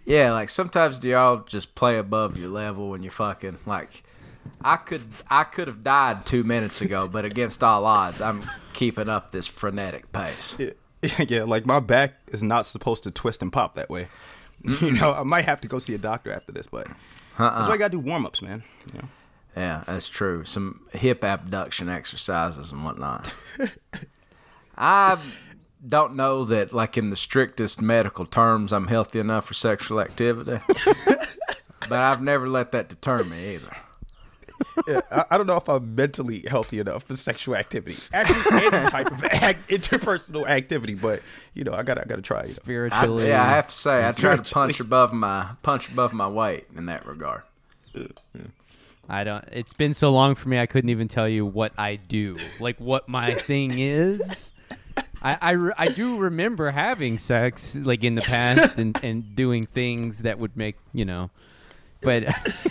Yeah, like sometimes do y'all just play above your level when you're fucking like I could have died 2 minutes ago, but against all odds, I'm keeping up this frenetic pace. Yeah, like my back is not supposed to twist and pop that way. You know, I might have to go see a doctor after this, but that's why I gotta do warm-ups, man. You know? Yeah, that's true. Some hip abduction exercises and whatnot. I don't know that, like, in the strictest medical terms, I'm healthy enough for sexual activity. But I've never let that deter me either. Yeah, I don't know if I'm mentally healthy enough for sexual activity. Actually, any type of interpersonal activity, but you know, I gotta try. Spiritually, I have to say, I try to punch above my weight in that regard. I don't. It's been so long for me, I couldn't even tell you what I do, like what my thing is. I do remember having sex like in the past and doing things that would make but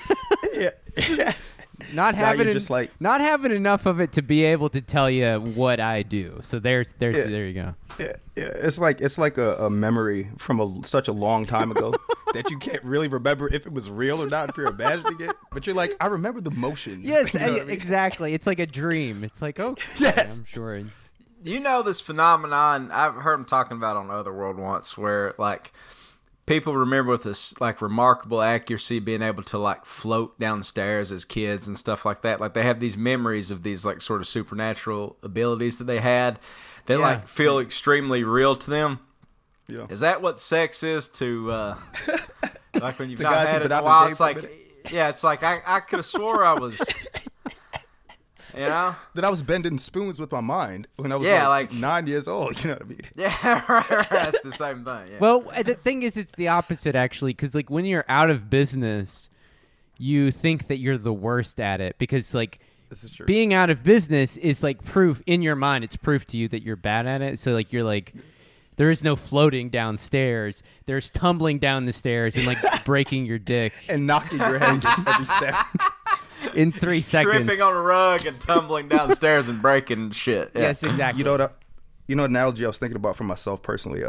not having not having enough of it to be able to tell you what I do. So there you go. Yeah, it's like a memory from such a long time ago that you can't really remember if it was real or not, if you're imagining it. But you're like, I remember the motions. Yes, you know what I mean? exactly. It's like a dream. It's like, okay, yes. I'm sure. You know this phenomenon, I've heard them talking about on Otherworld once, where like people remember with this like remarkable accuracy being able to like float downstairs as kids and stuff like that. Like they have these memories of these like sort of supernatural abilities that they had that like feel extremely real to them. Yeah. Is that what sex is to like when you've not had it in a while? It's like it's like I could have swore I was you know? That I was bending spoons with my mind when I was like 9 years old. You know what I mean? Yeah, right. That's the same thing. Yeah. Well, the thing is, it's the opposite, actually, because like when you're out of business, you think that you're the worst at it because like this is true. Being out of business is like proof in your mind. It's proof to you that you're bad at it. So like you're like, there is no floating downstairs. There's tumbling down the stairs and like breaking your dick and knocking your head just every step. In 3 seconds. Tripping on a rug and tumbling downstairs and breaking shit. Yeah. Yes, exactly. You know the analogy I was thinking about for myself personally.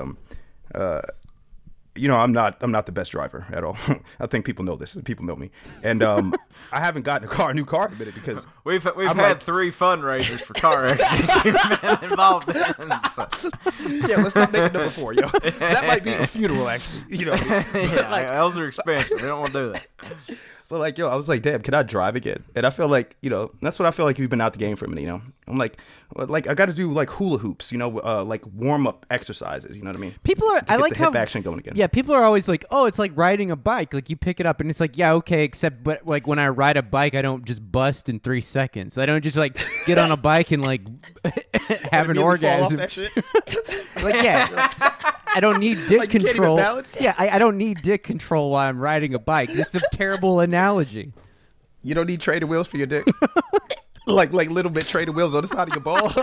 I'm not the best driver at all. I think people know this. People know me, and I haven't gotten a new car in a minute because we've had 3 fundraisers for car accidents you've been involved in. So. Yeah, let's not make it number 4, yo. That might be a funeral, actually. You know, like, those are expensive. We don't want to do that. But like, yo, I was like, damn, can I drive again? And I feel like, that's what I feel like you've been out the game for a minute, I'm like I got to do like hula hoops, like warm up exercises. You know what I mean? People are. I like the hip action going again. Yeah, people are always like, oh, it's like riding a bike. Like you pick it up and it's like, yeah, okay, but like when I ride a bike, I don't just bust in 3 seconds. I don't just like get on a bike and like have an orgasm. Like I don't need dick control. Yeah, I don't need dick control while I'm riding a bike. This is a terrible analogy. You don't need training wheels for your dick? like little bit training wheels on the side of your balls?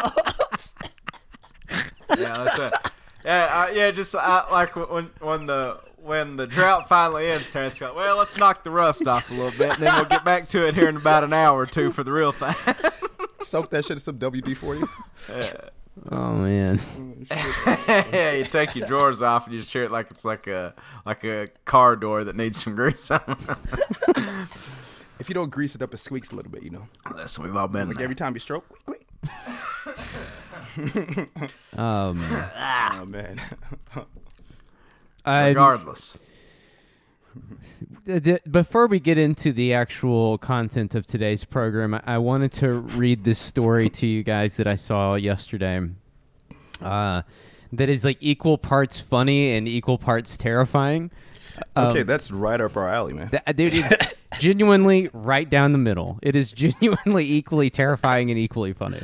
Yeah, that's it. Yeah, just like when the drought finally ends, Terrence goes, well, let's knock the rust off a little bit, and then we'll get back to it here in about an hour or 2 for the real thing. Soak that shit in some WD-40. Yeah. Oh man. Yeah, you take your drawers off and you just share it like it's like a car door that needs some grease on it. If you don't grease it up, it squeaks a little bit, Listen, we've all been like there. every time you stroke. Oh man. Regardless. Before we get into the actual content of today's program, I wanted to read this story to you guys that I saw yesterday. That is like equal parts funny and equal parts terrifying. Okay, that's right up our alley, man. Dude, it's genuinely right down the middle. It is genuinely equally terrifying and equally funny.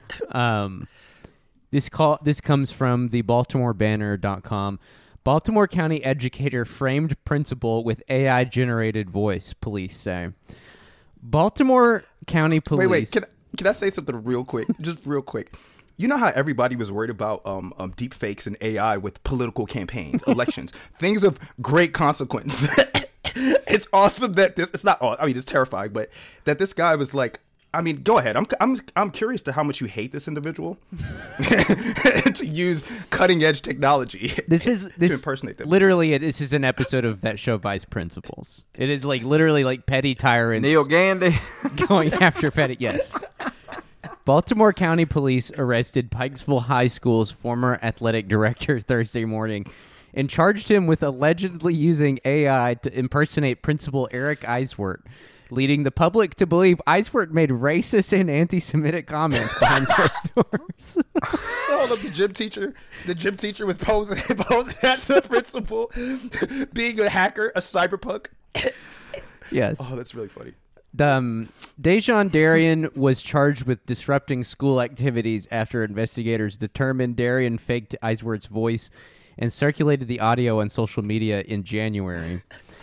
This comes from the BaltimoreBanner.com. Baltimore County educator framed principal with AI-generated voice, police say. Baltimore County police... Wait, can I say something real quick? Just real quick. You know how everybody was worried about deep fakes and AI with political campaigns, elections, things of great consequence. It's awesome that this... It's not... I mean, it's terrifying, but that this guy was like... I mean, go ahead. I'm curious to how much you hate this individual to use cutting edge technology. This to impersonate them. Literally, this is an episode of that show Vice Principals. It is like literally like petty tyrants Neil Gandy. going after petty. Yes. Baltimore County Police arrested Pikesville High School's former athletic director Thursday morning and charged him with allegedly using AI to impersonate Principal Eric Eiswert, leading the public to believe Eiswert made racist and anti-Semitic comments behind closed doors. Hold up, the gym teacher was posing as the principal, being a hacker, a cyberpunk. Yes. Oh, that's really funny. Dejon Darien was charged with disrupting school activities after investigators determined Darien faked Eiswert's voice and circulated the audio on social media in January.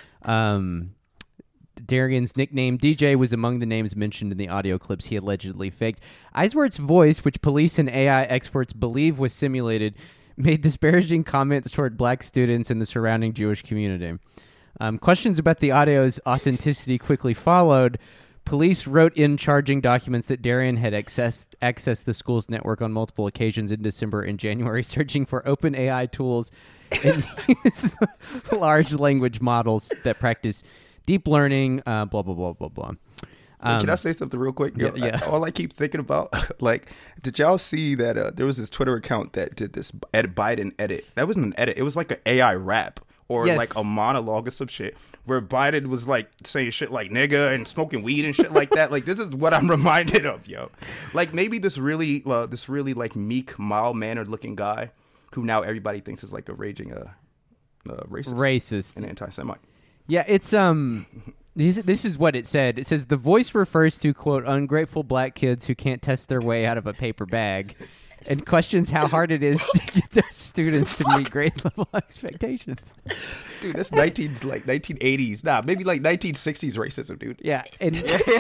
Darien's nickname DJ was among the names mentioned in the audio clips he allegedly faked. Eiswert's voice, which police and AI experts believe was simulated, made disparaging comments toward black students in the surrounding Jewish community. Questions about the audio's authenticity quickly followed. Police wrote in charging documents that Darien had accessed the school's network on multiple occasions in December and January, searching for open AI tools and used large language models that practice deep learning, blah, blah, blah, blah, blah. Can I say something real quick? Yeah. All I keep thinking about, like, did y'all see that there was this Twitter account that did this Biden edit? That wasn't an edit. It was like an AI rap. Or Yes. like a monologue or some shit where Biden was like saying shit like nigga and smoking weed and shit like that. Like, this is what I'm reminded of, yo. Like, maybe this really like meek, mild mannered looking guy who now everybody thinks is like a raging racist and anti-Semite. Yeah, it's this is what it said. It says the voice refers to quote ungrateful black kids who can't test their way out of a paper bag, and questions how hard it is to get their students to meet grade level expectations. Dude, that's 1980s. Nah, maybe like 1960s racism, dude. Yeah, and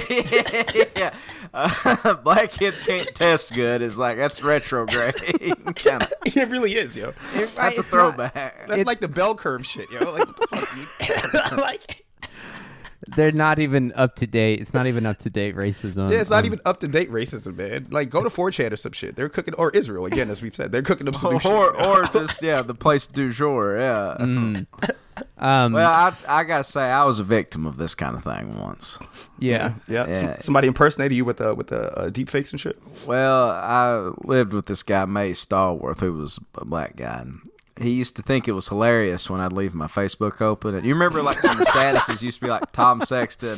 Black kids can't test good is like, that's retrograde. Kinda. It really is, yo. That's a throwback. That's like the bell curve shit, yo. Like, what the fuck, dude? Like, they're not even up to date. It's not even up to date racism. yeah, it's not even up to date racism, man. Like, go to 4chan or some shit. They're cooking, or Israel again, as we've said. They're cooking up some new shit. Or just the place du jour. Yeah. Well, I gotta say, I was a victim of this kind of thing once. Yeah. Somebody impersonated you with deep fakes and shit. Well, I lived with this guy May Stallworth, who was a black guy, and he used to think it was hilarious when I'd leave my Facebook open. And you remember, like, when the statuses used to be like Tom Sexton.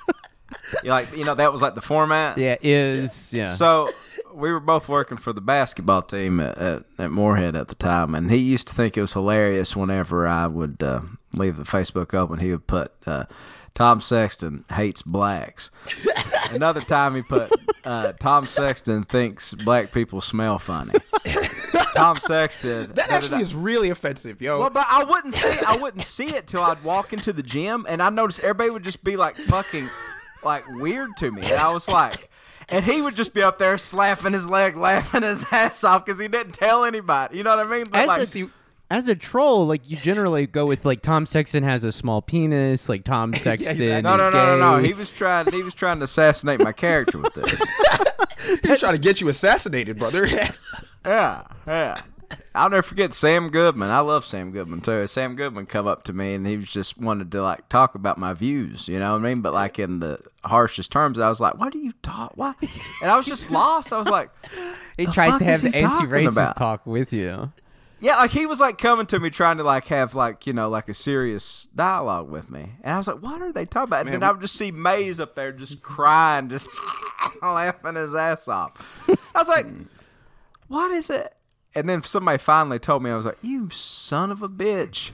That was like the format. Yeah, yeah. So we were both working for the basketball team at Moorhead at the time, and he used to think it was hilarious whenever I would leave the Facebook open. He would put Tom Sexton hates blacks. Another time he put Tom Sexton thinks black people smell funny. Tom Sexton. That actually is really offensive, yo. Well, but I wouldn't see it till I'd walk into the gym, and I noticed everybody would just be like fucking like weird to me, and I was like, and he would just be up there slapping his leg, laughing his ass off because he didn't tell anybody. You know what I mean? But as a troll, like, you generally go with like Tom Sexton has a small penis, like Tom Sexton. exactly. No. He was trying to assassinate my character with this. He's trying to get you assassinated, brother. Yeah. I'll never forget Sam Goodman. I love Sam Goodman too. Sam Goodman come up to me and he was just wanted to like talk about my views, you know what I mean? But like in the harshest terms, I was like, "What do you talk? Why?" And I was just lost. I was like, he tries to have the anti-racist anti-racist talk with you. Yeah, like he was like coming to me trying to like have like, like a serious dialogue with me. And I was like, what are they talking about? And then I would just see Maze up there just crying, just laughing his ass off. I was like, what is it? And then somebody finally told me, I was like, you son of a bitch.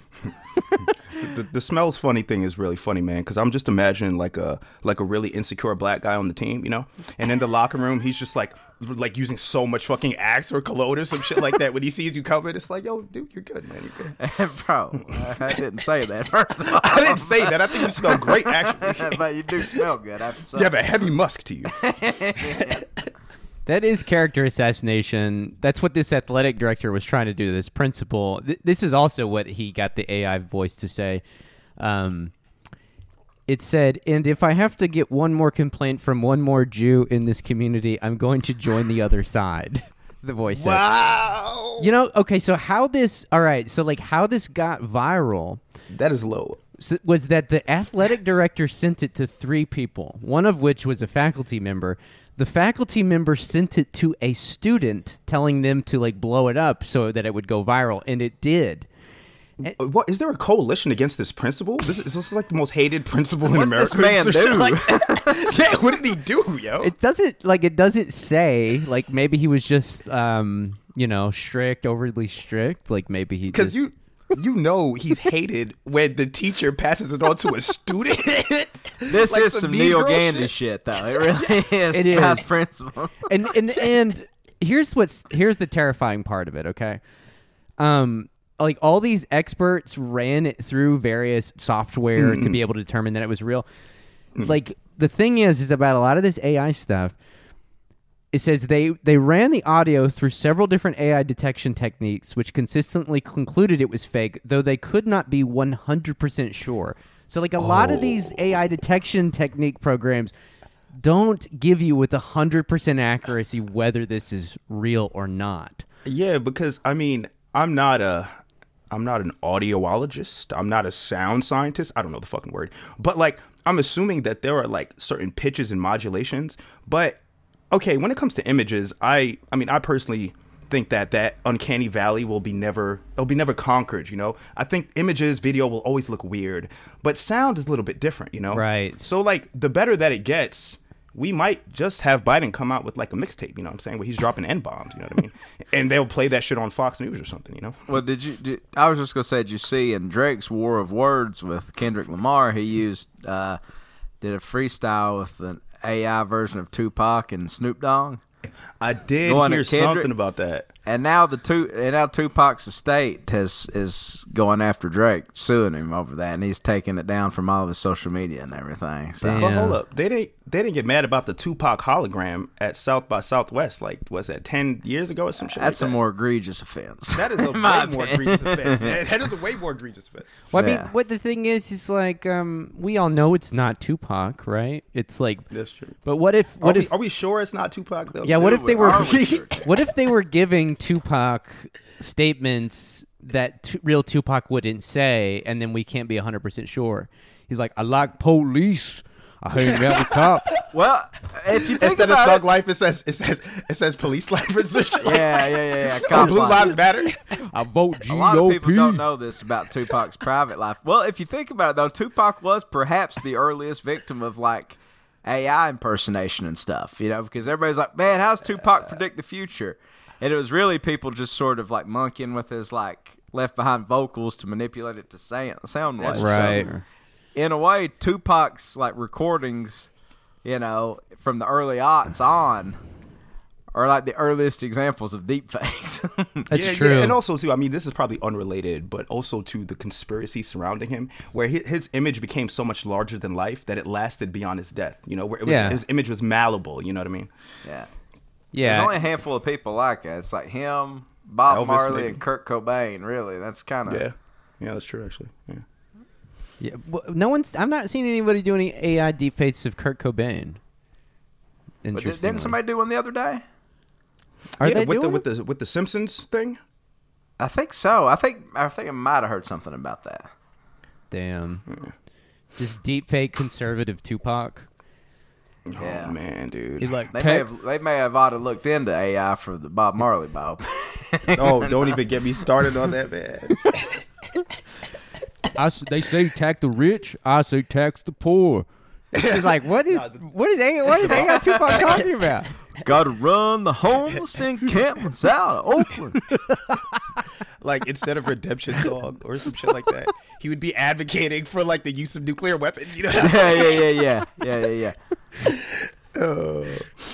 The smells funny thing is really funny, man, because I'm just imagining like a really insecure black guy on the team, and in the locker room he's just like using so much fucking Axe or cologne or some shit like that. When he sees you coming, it's like, yo, dude, you're good, man, you're good. Bro, I didn't say that, first of all. I didn't say that. I think you smell great, actually. But you do smell good. I have to say. You have a heavy musk to you. That is character assassination. That's what this athletic director was trying to do, this principal. This is also what he got the AI voice to say. it said, and if I have to get one more complaint from one more Jew in this community, I'm going to join the other side. The voice said. Wow. You know, okay, so how this got viral That is low. was that the athletic director sent it to 3 people, one of which was a faculty member. The faculty member sent it to a student, telling them to like blow it up so that it would go viral, and it did. What is there a coalition against this principal? Is this like the most hated principal in America? What did this man do? Yeah, what did he do, yo? It doesn't say, like, maybe he was just strict, overly strict, like maybe he Because just... you know he's hated when the teacher passes it on to a student. This Like is some some Mean Neil Girl Gandhi shit, though. It really is. It is. Past principle. and here's the terrifying part of it, okay? Like all these experts ran it through various software to be able to determine that it was real. Like the thing is about a lot of this AI stuff, it says they ran the audio through several different AI detection techniques, which consistently concluded it was fake, though they could not be 100% sure. So like a lot of these AI detection technique programs don't give you with 100% accuracy whether this is real or not. Yeah, because I mean, I'm not an audiologist. I'm not a sound scientist. I don't know the fucking word. But like, I'm assuming that there are like certain pitches and modulations. But okay, when it comes to images, I personally think that uncanny valley will be never conquered, you know? I think images, video will always look weird, but sound is a little bit different, you know? Right. So like the better that it gets, we might just have Biden come out with like a mixtape, you know what I'm saying, where he's dropping N-bombs, you know what I mean? And they'll play that shit on Fox News or something, you know? Well, I was just going to say, did you see in Drake's War of Words with Kendrick Lamar, he did a freestyle with an AI version of Tupac and Snoop Dogg? I did Going hear at Kendrick. something about that. And now Tupac's estate is going after Drake, suing him over that, and he's taking it down from all of his social media and everything. So. Damn. But hold up, they didn't get mad about the Tupac hologram at South by Southwest, like was that 10 years ago or some shit? That's like a that? more egregious offense. That is a way more egregious offense, man. That is a way more egregious offense. Well, I Yeah. mean, what the thing is like, we all know it's not Tupac, right? It's like, That's true. but what if Are we sure it's not Tupac though? yeah, what if they were, Are we sure? what if they were giving Tupac statements that real Tupac wouldn't say, and then we can't be 100% sure? He's like, I like police. I hang out with cops. Well, if you think Instead of about thug it, life, it says police life or some shit. yeah. Or cop Blue life. Lives Matter. I vote GOP. A lot of people don't know this about Tupac's private life. Well, if you think about it, though, Tupac was perhaps the earliest victim of, like, AI impersonation and stuff, you know, because everybody's like, man, how's Tupac predict the future? And it was really people just sort of, like, monkeying with his, like, left-behind vocals to manipulate it to sound waves. Right. So, in a way, Tupac's, like, recordings, you know, from the early aughts on are like the earliest examples of deepfakes. That's true. Yeah, and also too, I mean, this is probably unrelated, but also to the conspiracy surrounding him, where his image became so much larger than life that it lasted beyond his death. You know, where his image was malleable. You know what I mean? Yeah. Yeah. There's only a handful of people like that. It's like him, Bob Elvis, Marley, maybe. and Kurt Cobain. Really, that's kind of Yeah, that's true actually. Yeah. Yeah, well, I'm not seeing anybody do any AI deepfakes of Kurt Cobain. But Interesting. didn't somebody do one the other day? Are Yeah, they with doing with the Simpsons thing? I think so. I think I might have heard something about that. Damn. Just deepfake conservative Tupac. Yeah. Oh man, dude. He like They may have ought to looked into AI for the Bob Marley Bob. Oh, don't even get me started on that, man. they say tax the rich. I say tax the poor. She's like, what is AI Tupac talking about? Got to run the homeless encampments out of Oakland. Like instead of redemption song or some shit like that, he would be advocating for like the use of nuclear weapons. You know? Yeah. Oh.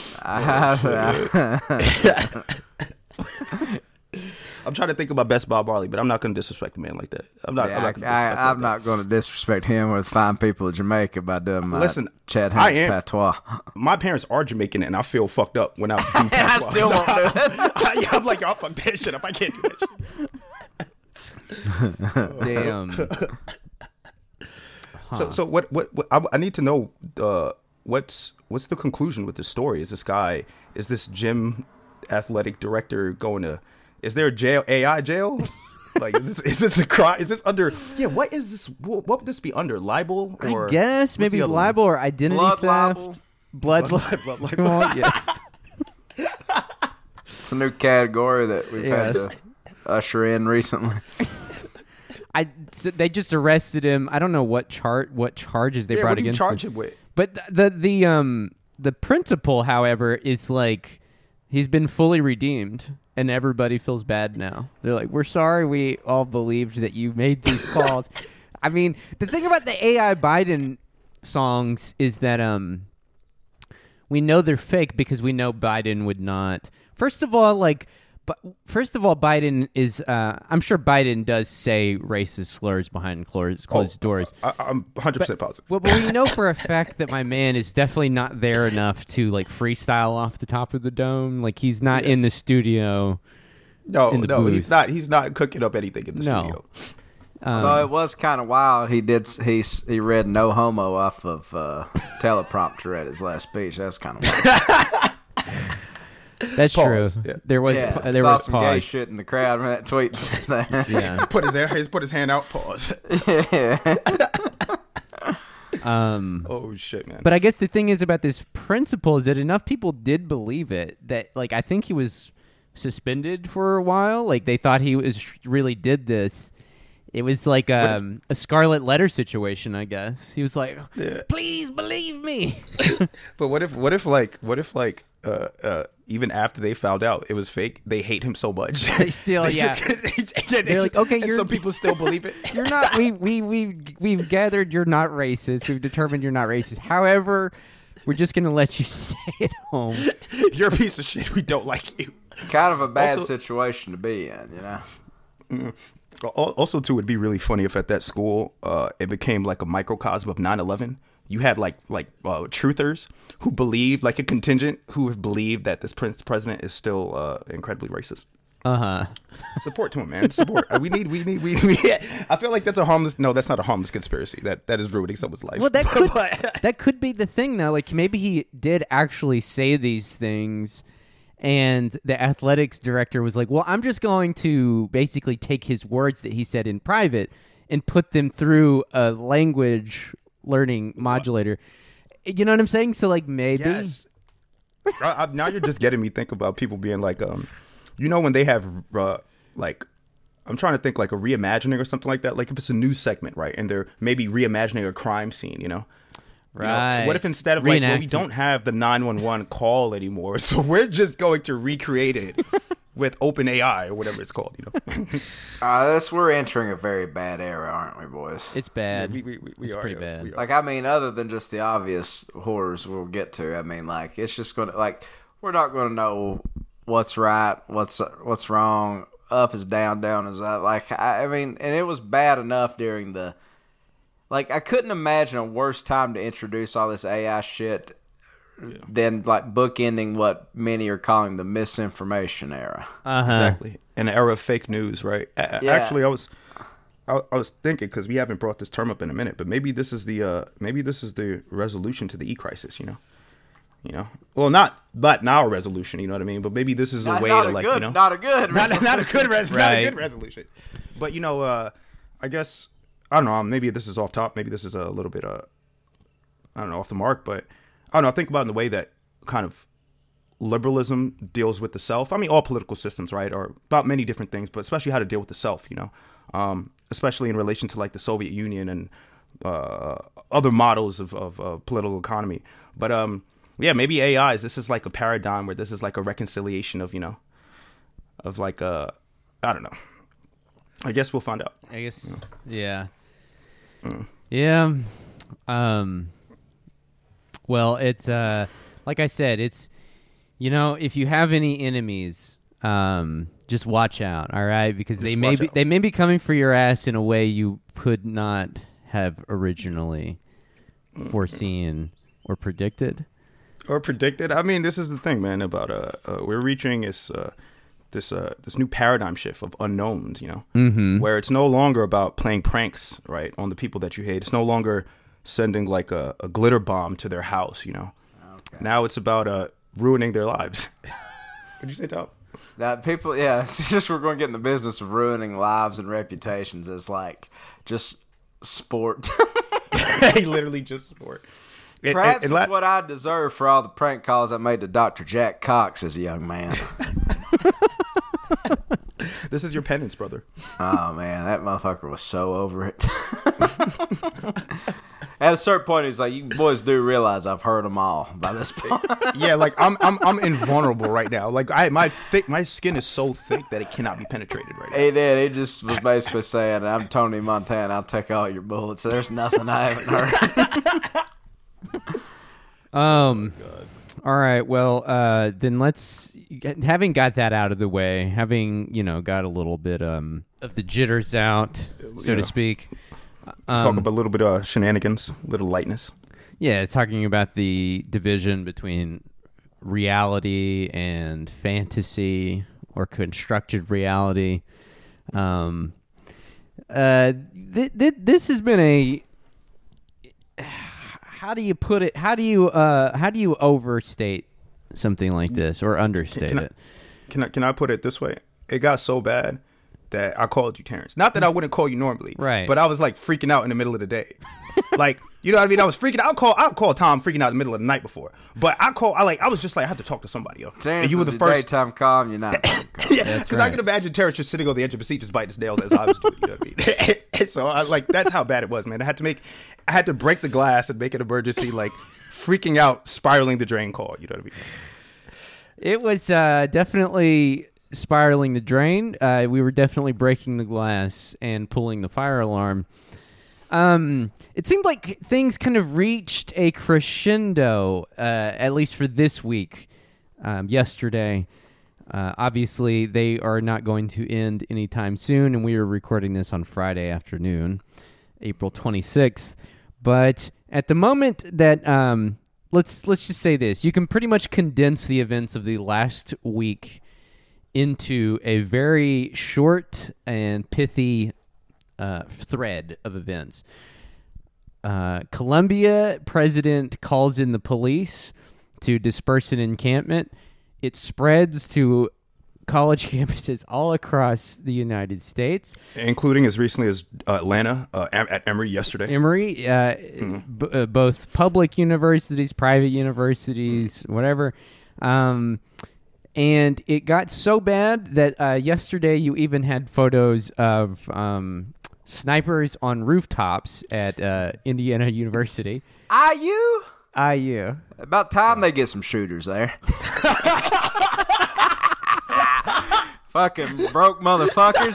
I'm trying to think of my best Bob Marley, but I'm not going to disrespect the man like that. I'm not going to disrespect him. I'm not going to disrespect him or the fine people of Jamaica by doing my Listen, Chad I Hanks am- patois. My parents are Jamaican, and I feel fucked up when I do I patois. still won't do it. Yeah, I'm like, y'all fuck that shit up. I can't do that shit. Damn. So what I need to know what's the conclusion with this story? Is this gym athletic director going to? Is there a jail? AI jail? Like is this a crime? Is this under? Yeah. What is this? What would this be under? Libel or? I guess maybe libel or identity Blood theft. libel. Blood libel. Well, yes. It's a new category that we've had to usher in recently. So they just arrested him. I don't know what charges they brought what do you against charge him. him with? But the principal, however, is like he's been fully redeemed, and everybody feels bad now. They're like, "We're sorry, we all believed that you made these calls." I mean, the thing about the AI Biden songs is that we know they're fake because we know Biden would not. First of all, Biden is. I'm sure Biden does say racist slurs behind closed doors. I'm 100% positive. But we know for a fact that my man is definitely not there enough to like freestyle off the top of the dome. Like he's not in the studio. No, booth. he's not cooking up anything in the studio. Although it was kind of wild, he read "No Homo" off of teleprompter at his last speech. That's kind of wild. That's Pause. true. Yeah. There was Saw was some gay pause. shit in the crowd when that tweet said that. Yeah. put his hand out. Pause. Oh shit, man. But I guess the thing is about this principle is that enough people did believe it that like I think he was suspended for a while. Like they thought he really did this. It was like a Scarlet Letter situation, I guess. He was like, "Please believe me." But what if even after they found out it was fake, they hate him so much. They still, They're like, okay, and some people still believe it. You're not. We've gathered you're not racist. We've determined you're not racist. However, we're just gonna let you stay at home. You're a piece of shit. We don't like you. Kind of a bad situation to be in, you know. Mm-hmm. Also, too, it'd be really funny if at that school it became like a microcosm of 9/11. You had like truthers who believed, like a contingent who have believed that this president is still incredibly racist. Support to him, man. Support. We need. I feel like that's a harmless. No, that's not a harmless conspiracy. That is ruining someone's life. Well, that could be the thing, though. Like maybe he did actually say these things. And the athletics director was like, well, I'm just going to basically take his words that he said in private and put them through a language learning modulator. You know what I'm saying? So, like, maybe. Yes. Now you're just getting me think about people being like, when they have, like, I'm trying to think like a reimagining or something like that. Like if it's a news segment, right? And they're maybe reimagining a crime scene, you know? Right. What if instead of like, well, we don't have the 911 call anymore, so we're just going to recreate it with OpenAI or whatever it's called, you know? We're entering a very bad era, aren't we, boys? It's bad. Yeah, we it's are, pretty bad. Like, I mean, other than just the obvious horrors we'll get to, I mean, like, it's just going to, like, we're not going to know what's right, what's wrong, up is down, down is up. Like, I mean, and it was bad enough during the. Like, I couldn't imagine a worse time to introduce all this AI shit than, like, bookending what many are calling the misinformation era. Exactly. An era of fake news, right? Actually, I was thinking, because we haven't brought this term up in a minute, but maybe this is the resolution to the e-crisis, you know? Well, not now a resolution, you know what I mean? But maybe this is a way to, like, you know? Not a good resolution. Not a good resolution. Right. Not a good resolution. But, you know, I guess... I don't know. Maybe this is off top. Maybe this is a little bit, I don't know, off the mark. But I don't know. I think about in the way that kind of liberalism deals with the self. I mean, all political systems, right, are about many different things, but especially how to deal with the self. You know, especially in relation to like the Soviet Union and other models of political economy. But yeah, maybe AIs. This is like a paradigm where this is like a reconciliation of of like I don't know. I guess we'll find out. I guess, yeah. Yeah. Well, it's like I said, it's if you have any enemies, just watch out, all right? Because they may be coming for your ass in a way you could not have originally foreseen or predicted. I mean, this is the thing, man, about we're reaching this new paradigm shift of unknowns, where it's no longer about playing pranks, right, on the people that you hate. It's no longer sending like a glitter bomb to their house, you know. Okay. Now it's about ruining their lives. What'd you say, Tom? That people, yeah, it's just we're going to get in the business of ruining lives and reputations as like just sport. Literally just sport. Perhaps it's what I deserve for all the prank calls I made to Dr. Jack Cox as a young man. This is your penance, brother. Oh, man, that motherfucker was so over it. At a certain point, he's like, "You boys do realize I've heard them all by this point." Yeah, like I'm invulnerable right now. Like my skin is so thick that it cannot be penetrated right now. He did. He just was basically saying, "I'm Tony Montana. I'll take all your bullets. There's nothing I haven't heard." All right. Well, then let's, having got that out of the way, having, got a little bit of the jitters out, so to speak. Talk about a little bit of shenanigans, a little lightness. Yeah, talking about the division between reality and fantasy or constructed reality. This has been a, how do you put it? How do you overstate something like this or understate it? Can I put it this way? It got so bad that I called you Terrence. Not that I wouldn't call you normally, right? But I was like freaking out in the middle of the day, like, you know what I mean? I was freaking out. I'll call Tom freaking out in the middle of the night before, but I was just like, I have to talk to somebody, yo. Terrence, and you were the first daytime calm. You're not. Yeah, because I can imagine Terrence just sitting on the edge of a seat, just biting his nails as I was doing. You know what I mean? And so that's how bad it was, man. I had to break the glass and make an emergency, like freaking out, spiraling the drain call. You know what I mean? It was definitely spiraling the drain. We were definitely breaking the glass and pulling the fire alarm. It seemed like things kind of reached a crescendo, at least for this week, yesterday. Obviously, they are not going to end anytime soon, and we are recording this on Friday afternoon, April 26th. But at the moment that, let's just say this, you can pretty much condense the events of the last week into a very short and pithy thread of events. Colombia president calls in the police to disperse an encampment. It spreads to college campuses all across the United States, including as recently as Atlanta at Emory yesterday. Emory, both public universities, private universities, whatever. And it got so bad that yesterday you even had photos of snipers on rooftops at Indiana University. IU? IU. About time they get some shooters there. Fucking broke motherfuckers.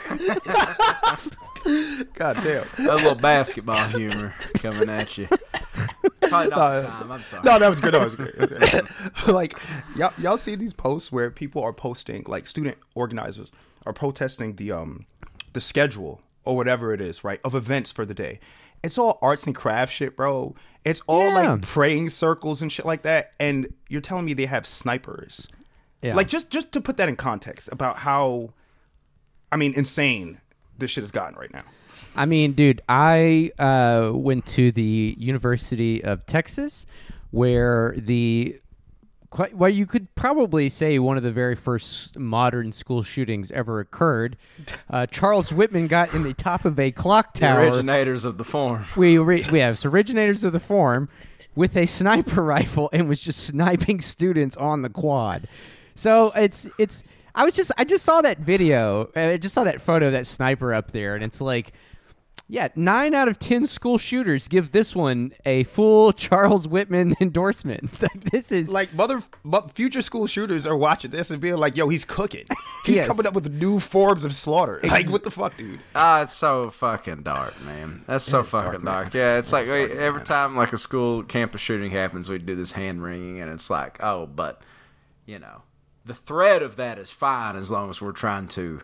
God damn. That little basketball humor coming at you. Probably not the time. I'm sorry. No, that was good. That was great. Like, y'all see these posts where people are posting, like student organizers are protesting the schedule or whatever it is, right, of events for the day. It's all arts and crafts shit, bro. It's all like praying circles and shit like that. And you're telling me they have snipers. Yeah. Like, just to put that in context about how, insane this shit has gotten right now. I mean, dude, I went to the University of Texas, where you could probably say one of the very first modern school shootings ever occurred. Charles Whitman got in the top of a clock tower. The originators of the form. We have originators of the form with a sniper rifle and was just sniping students on the quad. So I just saw that video. I just saw that photo of that sniper up there, and it's like, yeah, 9 out of 10 school shooters give this one a full Charles Whitman endorsement. This is like future school shooters are watching this and being like, "Yo, he's cooking. He's coming up with new forms of slaughter." Like, what the fuck, dude? It's so fucking dark, man. That's so fucking dark. Yeah, it's like every time like a school campus shooting happens, we do this hand wringing, and it's like, oh, but the thread of that is fine as long as we're trying to,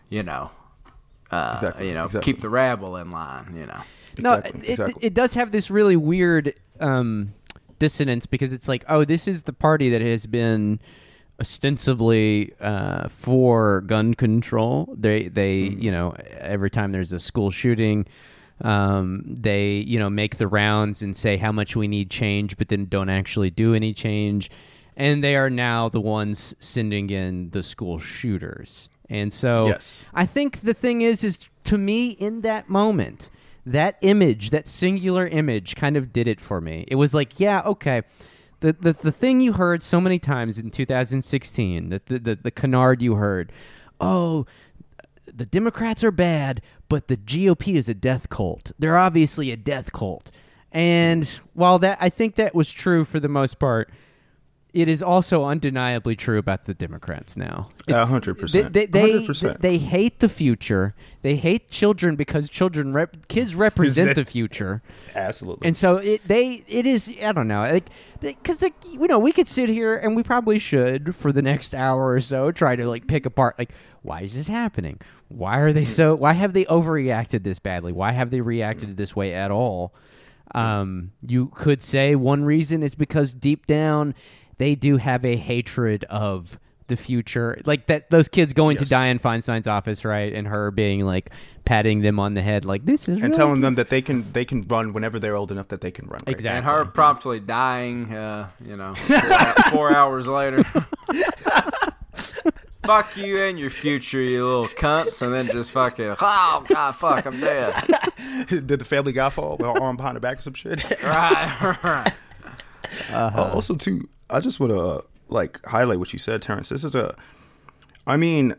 Exactly. keep the rabble in line, Exactly. It does have this really weird dissonance because it's like, oh, this is the party that has been ostensibly for gun control. They every time there's a school shooting, They, make the rounds and say how much we need change, but then don't actually do any change. And they are now the ones sending in the school shooters. And so Yes. I think the thing is to me in that moment, that image, that singular image kind of did it for me. It was like, yeah, okay. The thing you heard so many times in 2016, the canard you heard, oh, the Democrats are bad, but the GOP is a death cult. They're obviously a death cult. And while I think that was true for the most part, it is also undeniably true about the Democrats now. 100%. They 100%. They hate the future. They hate children because kids represent the future. Absolutely. And so it is, I don't know, because we could sit here and we probably should for the next hour or so try to pick apart why is this happening? Why have they overreacted this badly? Why have they reacted this way at all? You could say one reason is because deep down they do have a hatred of the future, those kids going to Dianne Feinstein's office, right, and her being patting them on the head, this is, and telling them that they can run whenever they're old enough that they can run. Right? Exactly, and her promptly dying, 4 hours later. Fuck you and your future, you little cunts, and then just fucking, oh god, fuck, I'm dead. Did the Family Guy fall with her arm behind her back or some shit? Right. Also, too, I just want to highlight what you said, Terrence. This is I was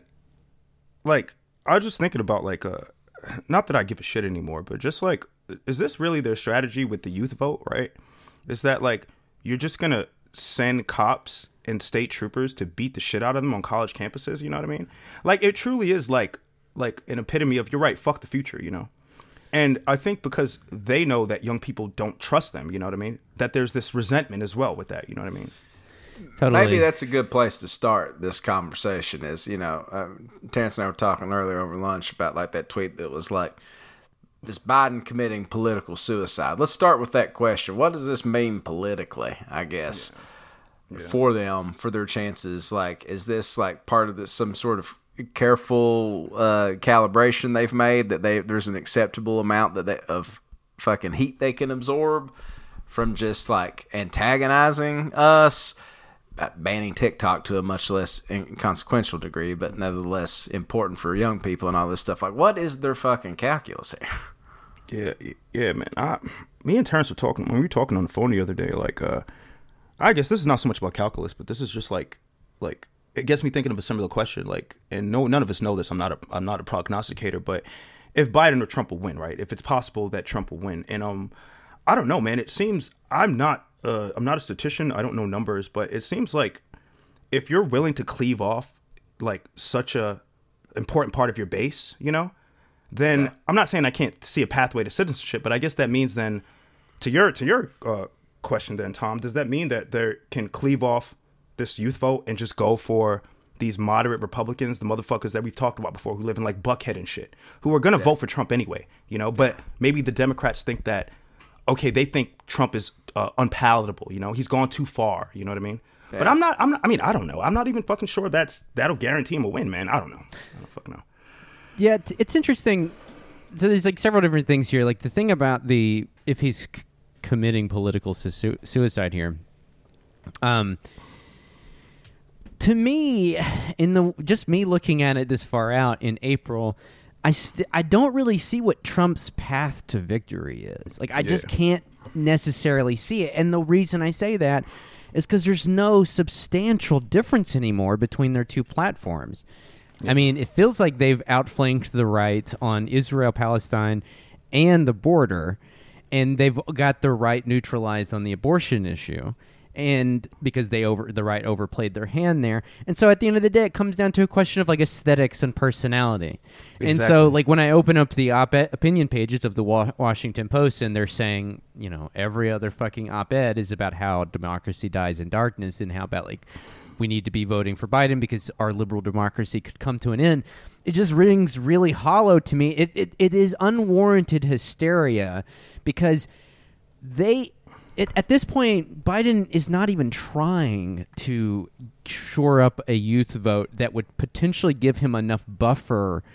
just thinking about not that I give a shit anymore, but just is this really their strategy with the youth vote? Right? Is that you're just gonna send cops and state troopers to beat the shit out of them on college campuses? You know what I mean? It truly is like an epitome of, you're right, fuck the future, And I think because they know that young people don't trust them, you know what I mean? That there's this resentment as well with that, you know what I mean? Totally. Maybe that's a good place to start this conversation is, Terrence and I were talking earlier over lunch about that tweet that was is Biden committing political suicide? Let's start with that question. What does this mean politically, I guess, for them, for their chances? Is this part of some sort of careful calibration they've made that there's an acceptable amount of fucking heat they can absorb from just antagonizing us, banning TikTok to a much less inconsequential degree, but nevertheless important for young people and all this stuff? What is their fucking calculus here? Yeah, man. Me and Terrence were talking when we were talking on the phone the other day. I guess this is not so much about calculus, but this is just it gets me thinking of a similar question. And none of us know this. I'm not a prognosticator, but if Biden or Trump will win, right? If it's possible that Trump will win, and I don't know, man. It seems I'm not a statistician. I don't know numbers, but it seems if you're willing to cleave off such a important part of your base, then I'm not saying I can't see a pathway to citizenship, but I guess that means then to your question then, Tom, does that mean that they can cleave off this youth vote and just go for these moderate Republicans, the motherfuckers that we've talked about before, who live in Buckhead and shit, who are going to vote for Trump anyway, but maybe the Democrats think that, okay, they think Trump is unpalatable, he's gone too far, you know what I mean? Yeah. But I don't know. I'm not even fucking sure that'll guarantee him a win, man. I don't know. I don't fucking know. Yeah, it's interesting. So there's several different things here. The thing about if he's committing political suicide here, to me, just me looking at it this far out in April, I don't really see what Trump's path to victory is. I just can't necessarily see it. And the reason I say that is because there's no substantial difference anymore between their two platforms. I mean, it feels like they've outflanked the right on Israel, Palestine, and the border, and they've got the right neutralized on the abortion issue. And because the right overplayed their hand there. And so at the end of the day, it comes down to a question of aesthetics and personality. Exactly. And so when I open up the opinion pages of the Washington Post and they're saying, every other fucking op-ed is about how democracy dies in darkness and how about we need to be voting for Biden because our liberal democracy could come to an end. It just rings really hollow to me. It is unwarranted hysteria because at this point, Biden is not even trying to shore up a youth vote that would potentially give him enough buffer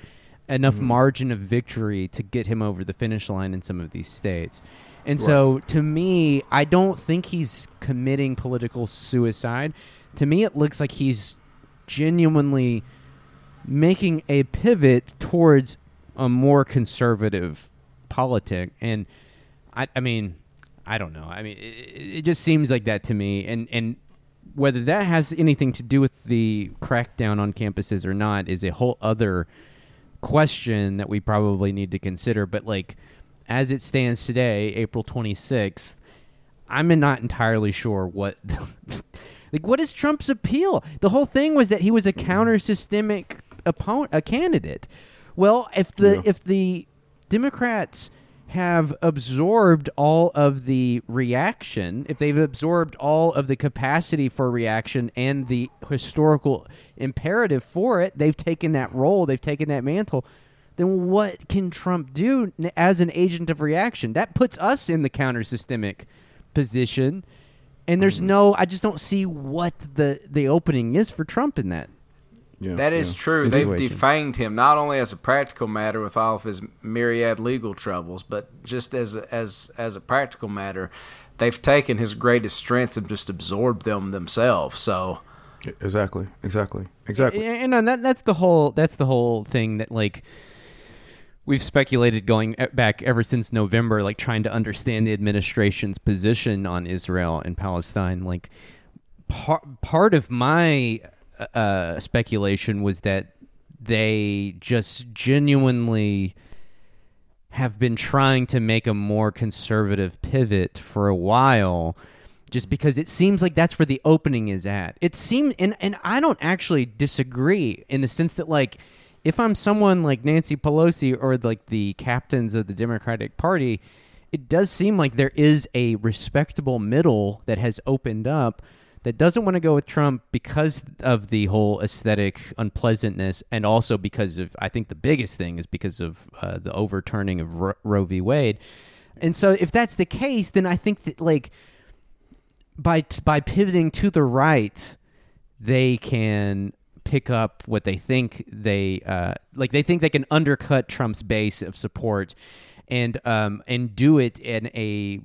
enough margin of victory to get him over the finish line in some of these states. And so, to me, I don't think he's committing political suicide. To me, it looks like he's genuinely making a pivot towards a more conservative politic. And, I mean, I don't know. I mean, it just seems like that to me. And whether that has anything to do with the crackdown on campuses or not is a whole other question that we probably need to consider. But, like, as it stands today, April 26th, I'm not entirely sure what like what is Trump's appeal? The whole thing was that he was a counter-systemic opponent, a candidate. Well, if the Democrats have absorbed all of the reaction, if they've absorbed all of the capacity for reaction and the historical imperative for it, they've taken that role, they've taken that mantle, then what can Trump do as an agent of reaction? That puts us in the counter-systemic position, and there's I just don't see what the opening is for Trump in that. Yeah, that is true. situation. They've defanged him not only as a practical matter with all of his myriad legal troubles, but just as a practical matter, they've taken his greatest strengths and just absorbed them themselves. So Exactly. And that's the whole thing that, like, we've speculated going back ever since November, like trying to understand the administration's position on Israel and Palestine. Like, part of my speculation was that they just genuinely have been trying to make a more conservative pivot for a while, just because it seems like that's where the opening is at. It seemed, and I don't actually disagree in the sense that, like, if I'm someone like Nancy Pelosi or like the captains of the Democratic Party, it does seem like there is a respectable middle that has opened up that doesn't want to go with Trump because of the whole aesthetic unpleasantness, and also because of, I think the biggest thing is because of the overturning of Roe v. Wade. And so if that's the case, then I think that, like, by pivoting to the right, they can pick up what they think they think they can undercut Trump's base of support and do it in a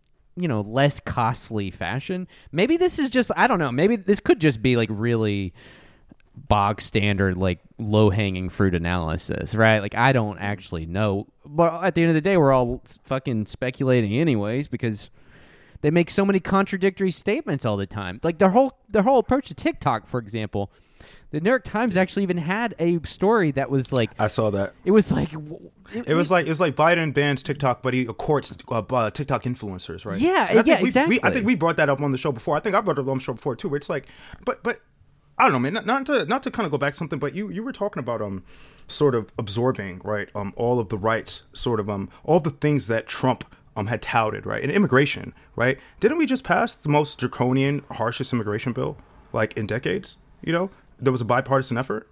less costly fashion. Maybe this is just, I don't know, maybe this could just be like really bog standard, like low hanging fruit analysis, right? Like, I don't actually know, but at the end of the day, we're all fucking speculating anyways, because they make so many contradictory statements all the time. Like their whole approach to TikTok, for example. The New York Times actually even had a story that was like, I saw that. It was like it was like Biden bans TikTok, but he courts TikTok influencers, right? Yeah, exactly. I think we brought that up on the show before. I think I brought it up on the show before too. Where it's like, but I don't know, man. Not to kind of go back to something, but you were talking about sort of absorbing, right? All of the rights, sort of all the things that Trump had touted, right? And immigration, right? Didn't we just pass the most draconian, harshest immigration bill like in decades? There was a bipartisan effort,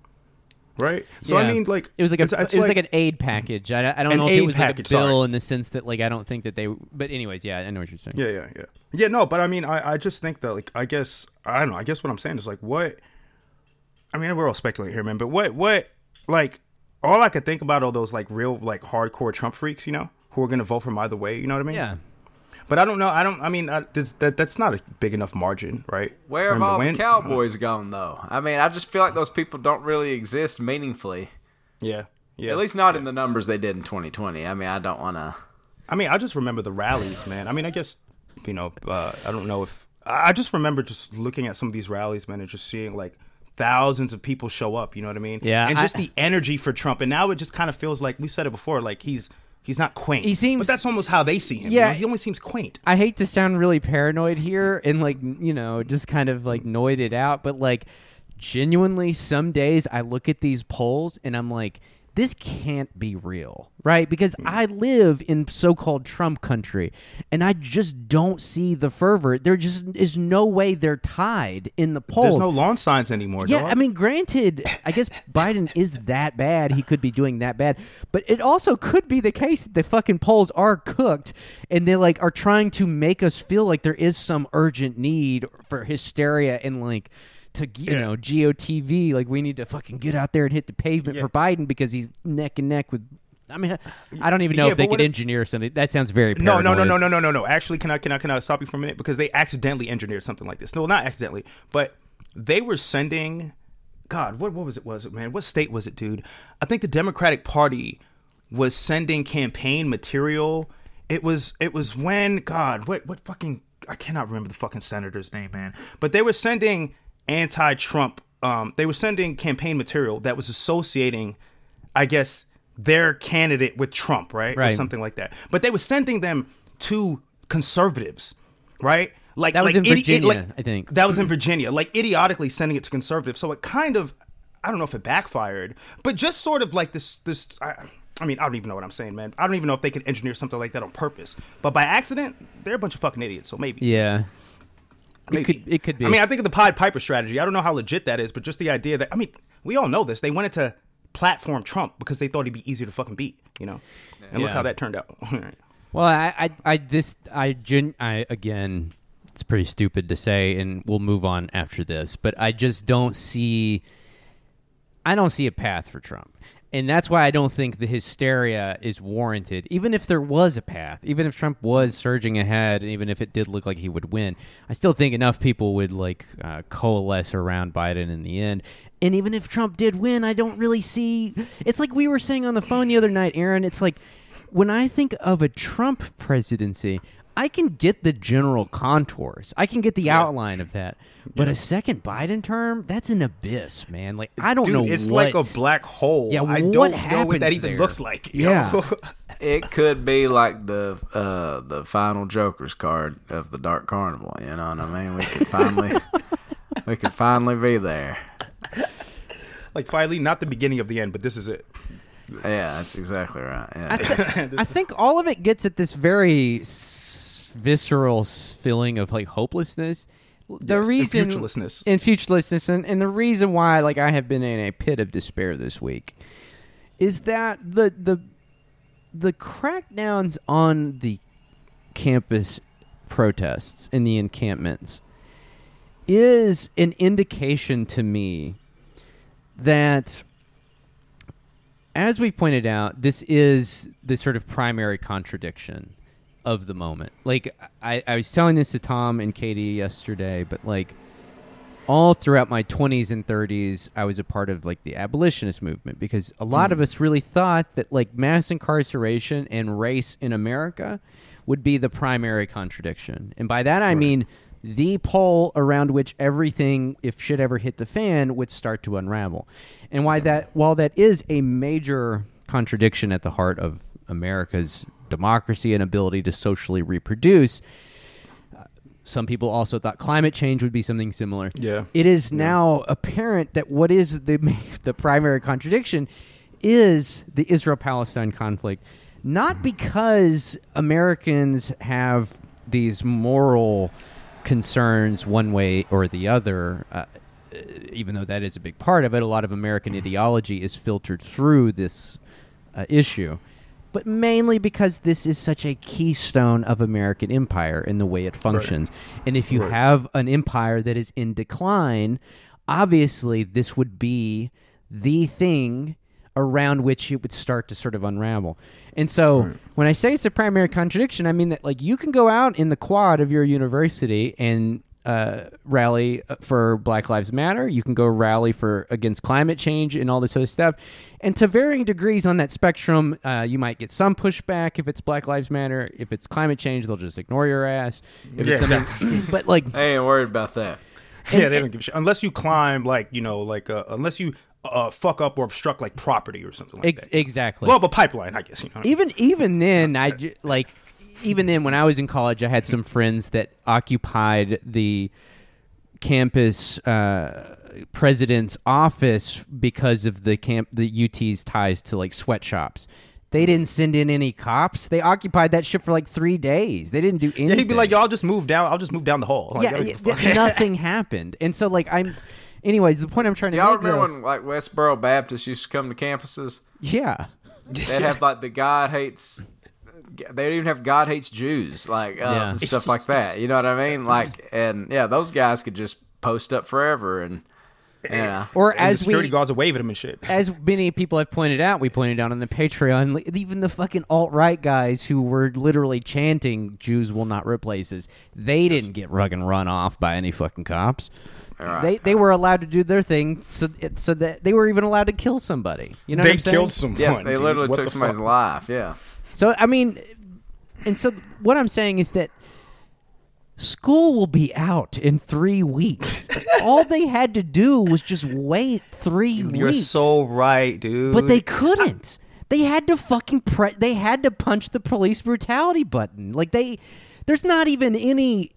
right? So yeah. I mean, like, it was like an aid package. I don't know if it was like a bill in the sense that, like, I don't think that they. But anyways, yeah, I know what you're saying. Yeah. No, but I mean, I just think that, like, I guess what I'm saying is, like, what? I mean, we're all speculating here, man. But what? Like, all I could think about are those, like, real, like, hardcore Trump freaks, who are gonna vote for him either way. You know what I mean? Yeah. But I don't know. I mean, that's not a big enough margin, right? Where have all the Cowboys gone, though? I mean, I just feel like those people don't really exist meaningfully. Yeah. At least not in the numbers they did in 2020. I mean, I don't want to. I mean, I just remember the rallies, man. I mean, I guess, I don't know if... I just remember just looking at some of these rallies, man, and just seeing, like, thousands of people show up, you know what I mean? Yeah. And just the energy for Trump. And now it just kind of feels like, we said it before, like, he's not quaint. He seems, but that's almost how they see him. Yeah, he almost seems quaint. I hate to sound really paranoid here and, like, just kind of like noid it out, but, like, genuinely, some days I look at these polls and I'm like, this can't be real, right? Because I live in so-called Trump country, and I just don't see the fervor. There just is no way they're tied in the polls. There's no lawn signs anymore, Yeah, dog. I mean, granted, I guess Biden is that bad. He could be doing that bad. But it also could be the case that the fucking polls are cooked, and they, like, are trying to make us feel like there is some urgent need for hysteria and, like, to GOTV, like we need to fucking get out there and hit the pavement for Biden because he's neck and neck with. I mean, I don't even know if they could engineer something. That sounds very paranoid. No. Actually, can I stop you for a minute? Because they accidentally engineered something like this. No, not accidentally, but they were sending. God, what was it, man? What state was it, dude? I think the Democratic Party was sending campaign material. It was when, God, what fucking, I cannot remember the fucking senator's name, man. But they were sending anti-Trump, they were sending campaign material that was associating, I guess, their candidate with Trump, right? Or something like that. But they were sending them to conservatives, right? Like that was in Virginia, I think. That was in Virginia, like idiotically sending it to conservatives. So it kind of, I don't know if it backfired, but just sort of like this. I mean, I don't even know what I'm saying, man. I don't even know if they could engineer something like that on purpose. But by accident, they're a bunch of fucking idiots. So maybe. Yeah. Maybe. It could be. I mean, I think of the Pied Piper strategy. I don't know how legit that is, but just the idea that, I mean, we all know this. They wanted to platform Trump because they thought he'd be easier to fucking beat, you know? And look how that turned out. Well, again, it's pretty stupid to say, and we'll move on after this, but I just don't see a path for Trump. And that's why I don't think the hysteria is warranted. Even if there was a path, even if Trump was surging ahead, and even if it did look like he would win, I still think enough people would coalesce around Biden in the end. And even if Trump did win, I don't really see. It's like we were saying on the phone the other night, Aaron. It's like when I think of a Trump presidency, I can get the general contours. I can get the outline of that. But a second Biden term, that's an abyss, man. Like, I don't know it's what. like a black hole. Yeah, I don't know what that even looks like. Yeah. It could be like the final Joker's card of the Dark Carnival. You know what I mean? We could finally be there. Like, finally, not the beginning of the end, but this is it. Yeah, that's exactly right. Yeah. I think all of it gets at this very visceral feeling of like hopelessness. The reason and futurelessness, and the reason why I have been in a pit of despair this week is that the crackdowns on the campus protests and the encampments is an indication to me that, as we pointed out, this is the sort of primary contradiction of the moment. Like, I was telling this to Tom and Katie yesterday, but all throughout my 20s and 30s, I was a part of the abolitionist movement because a lot of us really thought that mass incarceration and race in America would be the primary contradiction. And by that I mean the pole around which everything, if shit ever hit the fan, would start to unravel. And while that is a major contradiction at the heart of America's democracy and ability to socially reproduce, some people also thought climate change would be something similar. Yeah. It is now apparent that what is the primary contradiction is the Israel-Palestine conflict. Not because Americans have these moral concerns one way or the other, even though that is a big part of it. A lot of American ideology is filtered through this issue. But mainly because this is such a keystone of American empire in the way it functions. Right. And if you have an empire that is in decline, obviously this would be the thing around which it would start to sort of unravel. And so when I say it's a primary contradiction, I mean that you can go out in the quad of your university and rally for Black Lives Matter. You can go rally against climate change and all this other stuff. And to varying degrees on that spectrum, you might get some pushback if it's Black Lives Matter. If it's climate change, they'll just ignore your ass. If it's something, but I ain't worried about that. They don't give a shit unless you climb unless you fuck up or obstruct property or something like that. Exactly. Well, but pipeline, I guess. You know even then, even then, when I was in college, I had some friends that occupied the campus president's office because of the UT's ties to sweatshops. They didn't send in any cops. They occupied that shit for 3 days. They didn't do anything. Yeah, he'd be like, "Yo, I'll just move down. I'll just move down the hall." Nothing happened. And so, anyways, the point I'm trying to y'all make. Y'all remember when Westboro Baptist used to come to campuses? Yeah, they'd have the God hates. They even have God hates Jews, stuff like that. You know what I mean? Those guys could just post up forever, and Or And the as security we, guards are waving him and shit. as many people have pointed out, we pointed out on the Patreon, even the fucking alt-right guys who were literally chanting "Jews will not rip places," they didn't get run off by any fucking cops. They were allowed to do their thing, so that they were even allowed to kill somebody. You know what They I'm saying? killed someone. yeah, they dude. literally What took the somebody's fuck? life. Yeah, So I mean, and so what I'm saying is that school will be out in 3 weeks. All they had to do was just wait 3 weeks. You're so right, dude. But they couldn't. They had to fucking they had to punch the police brutality button. Like there's not even any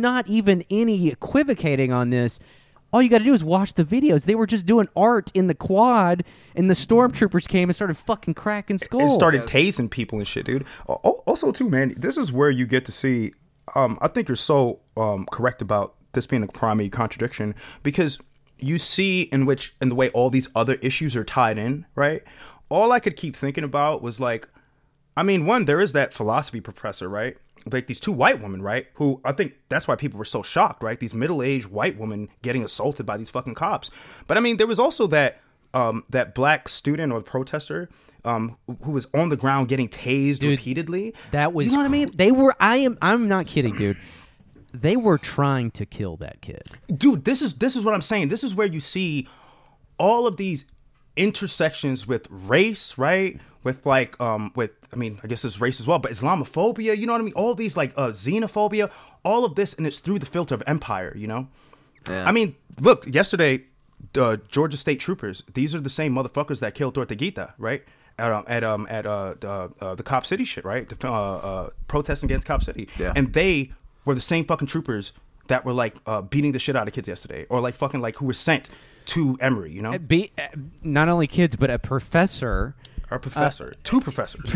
equivocating on this. All you got to do is watch the videos. They were just doing art in the quad, and the stormtroopers came and started fucking cracking skulls. and started tasing people and shit, dude. Also, too, man, this is where you get to see. I think you're so correct about this being a primary contradiction, because you see in the way all these other issues are tied in, right? All I could keep thinking about was like, I mean, one, there is that philosophy professor, right? Like these two white women, right? Who I think that's why people were so shocked, right? These middle-aged white women getting assaulted by these fucking cops. But I mean, there was also that black student or protester who was on the ground getting tased repeatedly. That was, you know what I mean? They were. I'm not kidding, dude. They were trying to kill that kid. Dude, this is what I'm saying. This is where you see all of these intersections with race, right? With like I mean, I guess it's race as well, but Islamophobia, you know what I mean? All these like xenophobia, all of this, and it's through the filter of empire, you know? Yeah. I mean, look, yesterday, the Georgia State Troopers, these are the same motherfuckers that killed Orteguita, right? At the Cop City shit, right? Protesting against Cop City. Yeah. And they were the same fucking troopers that were like beating the shit out of kids yesterday, or like fucking like who were sent to Emory, you know? Not only kids, but a professor. Our professor, two professors.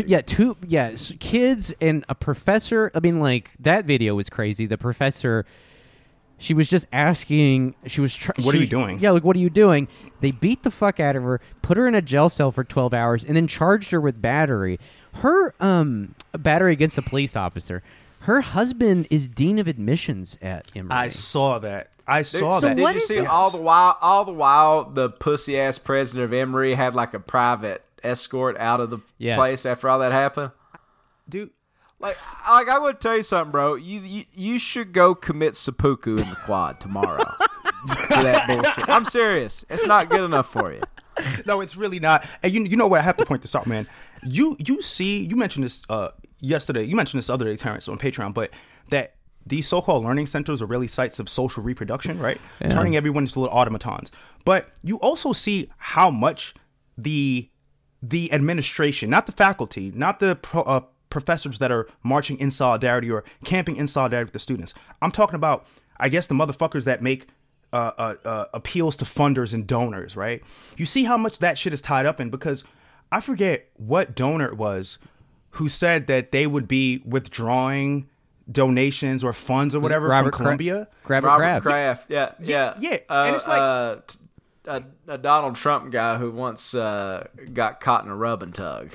Kids and a professor. I mean, like, that video was crazy. The professor, she was just asking, What are you doing? Yeah, like, what are you doing? They beat the fuck out of her, put her in a jail cell for 12 hours, and then charged her with battery. Her battery against a police officer. Her husband is dean of admissions at Emory. I saw that. So that. what Did you is see this? all the while the pussy ass president of Emory had like a private escort out of the Yes. place after all that happened? Dude, Like I would tell you something, bro. You should go commit seppuku in the quad tomorrow. For that bullshit. I'm serious. It's not good enough for you. no, it's really not. And you know what? I have to point this out, man. You mentioned this yesterday. You mentioned this other day, Terrence, on Patreon, but that these so-called learning centers are really sites of social reproduction, right? Yeah. Turning everyone into little automatons. But you also see how much the administration, not the faculty, not the professors that are marching in solidarity or camping in solidarity with the students. I'm talking about, I guess, the motherfuckers that make appeals to funders and donors, right? You see how much that shit is tied up in, because I forget what donor it was who said that they would be withdrawing donations or funds or whatever from Columbia. Robert Kraft. Yeah. And it's like a Donald Trump guy who once got caught in a rub and tug.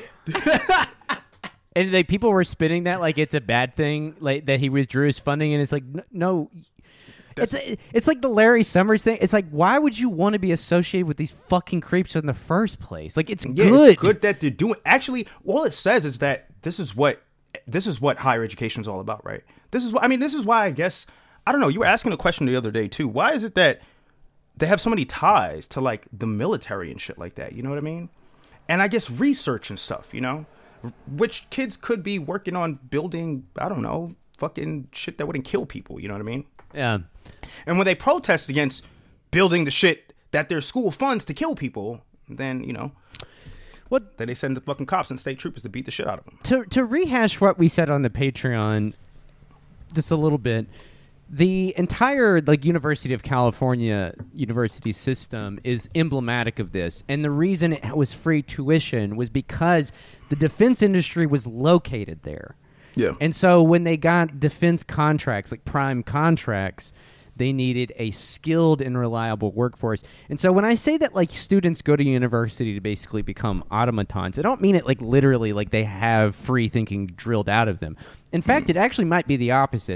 And people were spinning that like it's a bad thing, like that he withdrew his funding, and it's like no. It's like the Larry Summers thing. It's like, why would you want to be associated with these fucking creeps in the first place? Like, it's good. It's good that they're doing. Actually, all it says is that this is what higher education is all about, right? This is why I guess, I don't know. You were asking a question the other day too. Why is it that they have so many ties to like the military and shit like that? You know what I mean? And I guess research and stuff, you know, which kids could be working on building. I don't know, fucking shit that wouldn't kill people. You know what I mean? Yeah. And when they protest against building the shit that their school funds to kill people, then, you know, then they send the fucking cops and state troopers to beat the shit out of them. To rehash what we said on the Patreon just a little bit, the entire like University of California university system is emblematic of this. And the reason it was free tuition was because the defense industry was located there. Yeah. And so when they got defense contracts, like prime contracts, they needed a skilled and reliable workforce. And so when I say that like students go to university to basically become automatons, I don't mean it like literally like they have free thinking drilled out of them. In fact, it actually might be the opposite.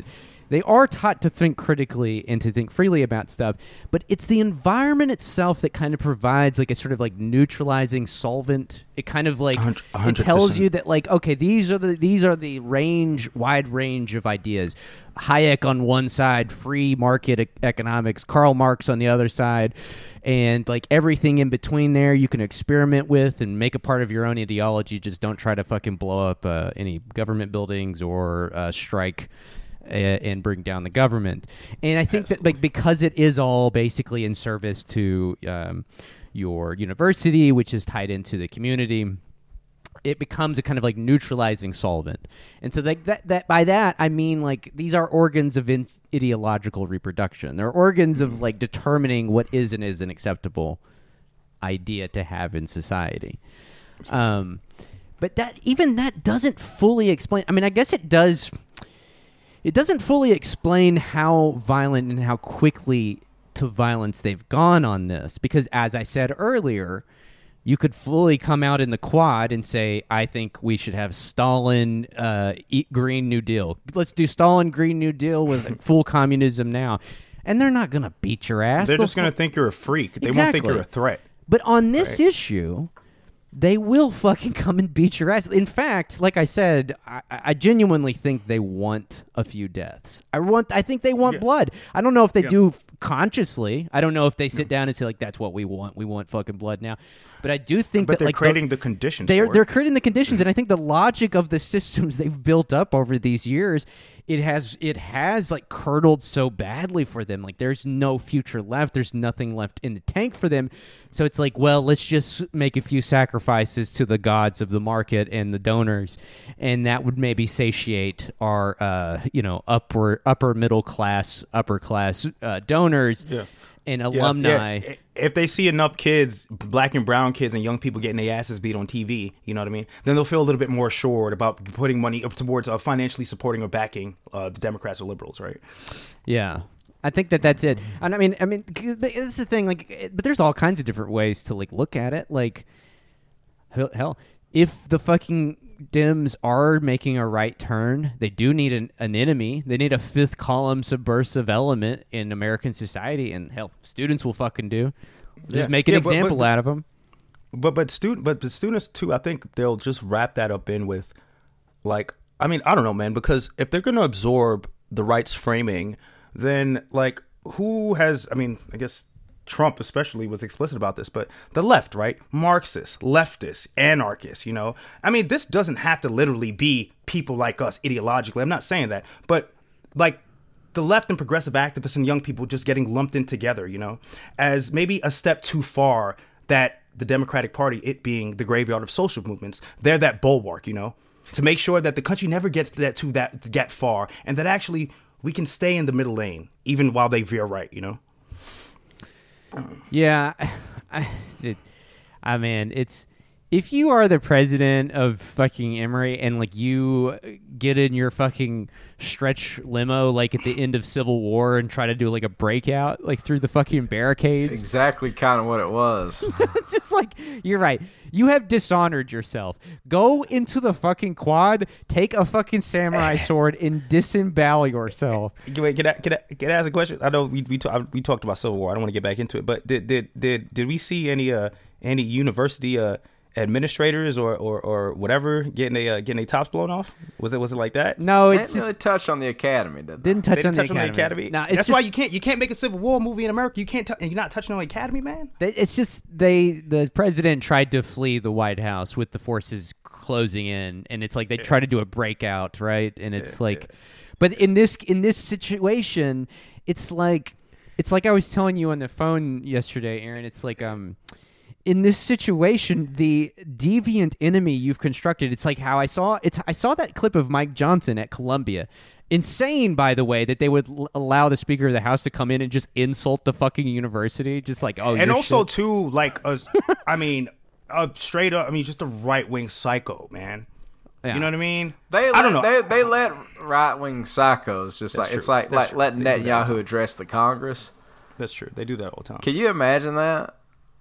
They are taught to think critically and to think freely about stuff, but it's the environment itself that kind of provides like a sort of like neutralizing solvent. It kind of like 100%. it tells you that like, okay, these are the wide range of ideas. Hayek on one side, free market economics, Karl Marx on the other side, and like everything in between there you can experiment with and make a part of your own ideology. Just don't try to fucking blow up any government buildings or strike and bring down the government. And I think that like because it is all basically in service to your university, which is tied into the community, it becomes a kind of like neutralizing solvent. And so that by that I mean like these are organs of ideological reproduction. They're organs of like determining what is and isn't acceptable idea to have in society. But that doesn't fully explain. I mean, I guess it does. It doesn't fully explain how violent and how quickly to violence they've gone on this, because as I said earlier, you could fully come out in the Quad and say, I think we should have Stalin Green New Deal. Let's do Stalin Green New Deal with full communism now. And they're not going to beat your ass. They're just going to think you're a freak. They won't think you're a threat. But on this issue, they will fucking come and beat your ass. In fact, like I said, I genuinely think they want a few deaths. I think they want blood. I don't know if they do consciously. I don't know if they sit down and say like, "That's what we want. We want fucking blood now." But I do think that they're like creating the conditions. They're creating the conditions, and I think the logic of the systems they've built up over these years, it has like curdled so badly for them. Like there's no future left. There's nothing left in the tank for them. So it's like, well, let's just make a few sacrifices to the gods of the market and the donors, and that would maybe satiate our upper middle class, upper class donors. Yeah. And alumni. Yeah. If they see enough kids, black and brown kids and young people getting their asses beat on TV, you know what I mean? Then they'll feel a little bit more assured about putting money up towards financially supporting or backing the Democrats or liberals, right? Yeah. I think that's it. And I mean, it's the thing, like, but there's all kinds of different ways to like look at it. Like, hell, if the fucking Dems are making a right turn, they do need an enemy. They need a fifth column subversive element in American society, and hell, students will fucking do. Just make an example out of them. But the students too, I think they'll just wrap that up in with, like, I mean, I don't know, man, because if they're going to absorb the right's framing, then like who has? I mean, I guess Trump especially was explicit about this, but the left, right? Marxists, leftists, anarchists, you know? I mean, this doesn't have to literally be people like us ideologically. I'm not saying that, but like the left and progressive activists and young people just getting lumped in together, you know, as maybe a step too far that the Democratic Party, it being the graveyard of social movements, they're that bulwark, you know, to make sure that the country never gets that far, and that actually we can stay in the middle lane even while they veer right, you know? Yeah, I mean, it's if you are the president of fucking Emory and like you get in your fucking stretch limo like at the end of Civil War and try to do like a breakout like through the fucking barricades. Exactly kind of what it was. It's just like, you're right. You have dishonored yourself. Go into the fucking Quad, take a fucking samurai sword, and disembowel yourself. Wait, can I ask a question? I know we talked about Civil War. I don't want to get back into it, but did we see any university administrators or whatever getting a tops blown off? Was it like that? No, it's didn't really touch on the academy. Didn't touch on the academy. No, that's why you can't make a Civil War movie in America. You can't and you're not touching on the academy, man. It's just the president tried to flee the White House with the forces closing in, and it's like they try to do a breakout, right? And it's but in this situation, it's like I was telling you on the phone yesterday, Aaron. It's like in this situation, the deviant enemy you've constructed, it's like how I saw that clip of Mike Johnson at Columbia. Insane, by the way, that they would allow the Speaker of the House to come in and just insult the fucking university. Just like, oh, and also, too, like, straight up, just a right-wing psycho, man. Yeah. You know what I mean? I don't know. They let right-wing psychos just like, it's like letting Netanyahu address the Congress. That's true. They do that all the time. Can you imagine that?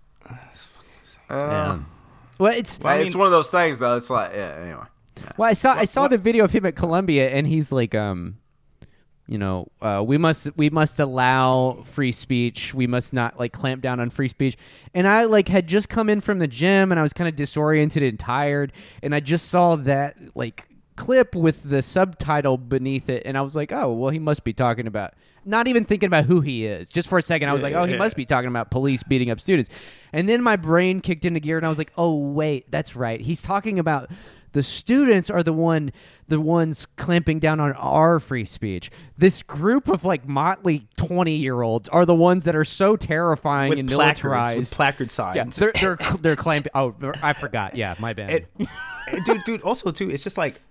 Yeah. Well, it's one of those things though. It's like, yeah. Anyway. Well, I saw the video of him at Columbia, and he's like, we must allow free speech. We must not like clamp down on free speech. And I like had just come in from the gym and I was kind of disoriented and tired. And I just saw that like clip with the subtitle beneath it. And I was like, oh, well, he must be talking about, not even thinking about who he is. Just for a second, I was he must be talking about police beating up students. And then my brain kicked into gear and I was like, oh, wait, that's right. He's talking about the students are the ones clamping down on our free speech. This group of like motley 20-year-olds are the ones that are so terrifying and militarized. With placard signs. Yeah, they're clamping. Oh, I forgot. Yeah, my bad. Dude. Also, too, it's just like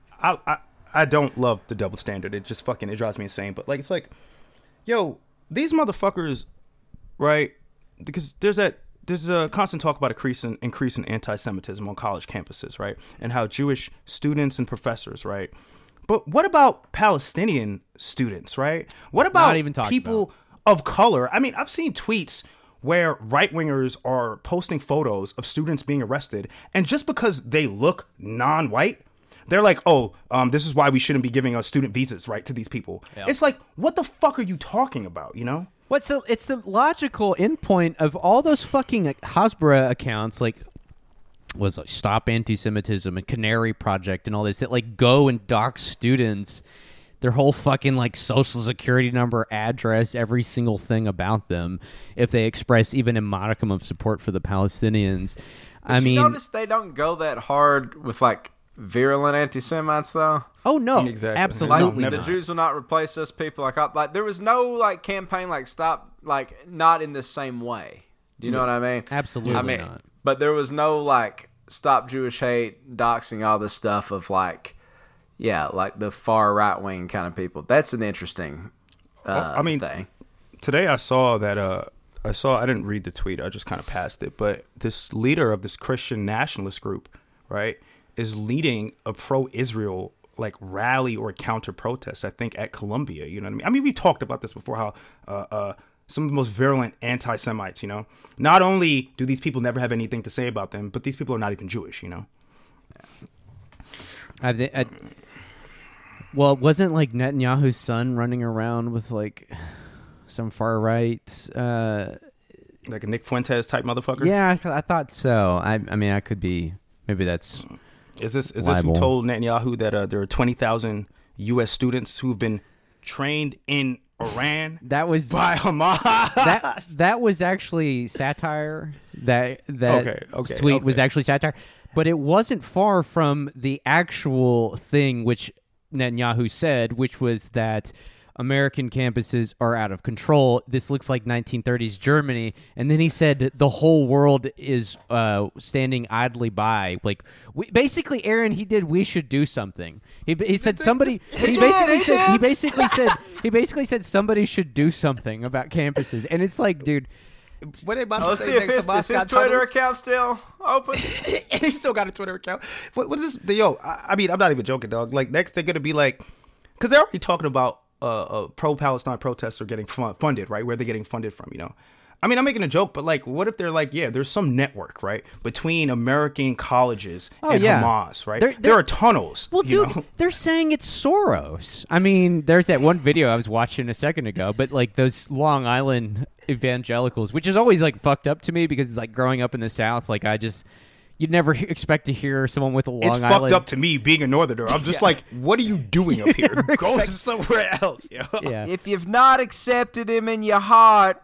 I don't love the double standard. It just fucking drives me insane. But like, it's like, yo, these motherfuckers, right? Because there's a constant talk about increasing anti-Semitism on college campuses, right? And how Jewish students and professors, right? But what about Palestinian students, right? What about people of color? I mean, I've seen tweets where right-wingers are posting photos of students being arrested, and just because they look non-white, they're like, this is why we shouldn't be giving student visas, right, to these people. Yeah. It's like, what the fuck are you talking about, you know? It's the logical endpoint of all those fucking Hasbara accounts, like was like Stop Anti-Semitism and Canary Project and all this, that like go and dox students, their whole fucking like social security number, address, every single thing about them, if they express even a modicum of support for the Palestinians. But you notice they don't go that hard with like virulent anti-Semites, though. Oh no, exactly. Absolutely. Like, the Jews will not replace us people. Like there was no like campaign like stop, like not in the same way. Do you know what I mean? Absolutely not. But there was no like stop Jewish hate, doxing, all this stuff of like, like the far right wing kind of people. That's an interesting thing. Today I saw that. I didn't read the tweet. I just kind of passed it. But this leader of this Christian nationalist group, right, is leading a pro-Israel like rally or counter protest, I think, at Columbia. You know what I mean? I mean, we talked about this before, how some of the most virulent anti-Semites, you know, not only do these people never have anything to say about them, but these people are not even Jewish, you know? Well, wasn't like Netanyahu's son running around with like some far right, like a Nick Fuentes type motherfucker? Yeah, I thought so. I mean, I could be. Maybe that's. Is this who told Netanyahu that there are 20,000 U.S. students who've been trained in Iran? That was by Hamas. That was actually satire. That okay, tweet was actually satire, but it wasn't far from the actual thing which Netanyahu said, which was that American campuses are out of control. This looks like 1930s Germany. And then he said the whole world is standing idly by. Like, basically, Aaron, he did. We should do something. He said somebody. He basically said somebody should do something about campuses. And it's like, dude. What they about to say? Is his Twitter account still open? He still got a Twitter account. What is this? Yo, I mean, I'm not even joking, dog. Like, next they're gonna be like, because they're already talking about pro-Palestine protests are getting funded, right? Where they're getting funded from, you know? I mean, I'm making a joke, but like, what if they're like, there's some network, right, between American colleges and Hamas, right? There are tunnels. Well, dude, they're saying it's Soros. I mean, there's that one video I was watching a second ago, but like those Long Island evangelicals, which is always like fucked up to me because it's like growing up in the South, like you'd never expect to hear someone with a Long Island. It's fucked up to me being a Northerner. I'm just like, what are you doing up here? Go somewhere else. Yeah. If you've not accepted him in your heart,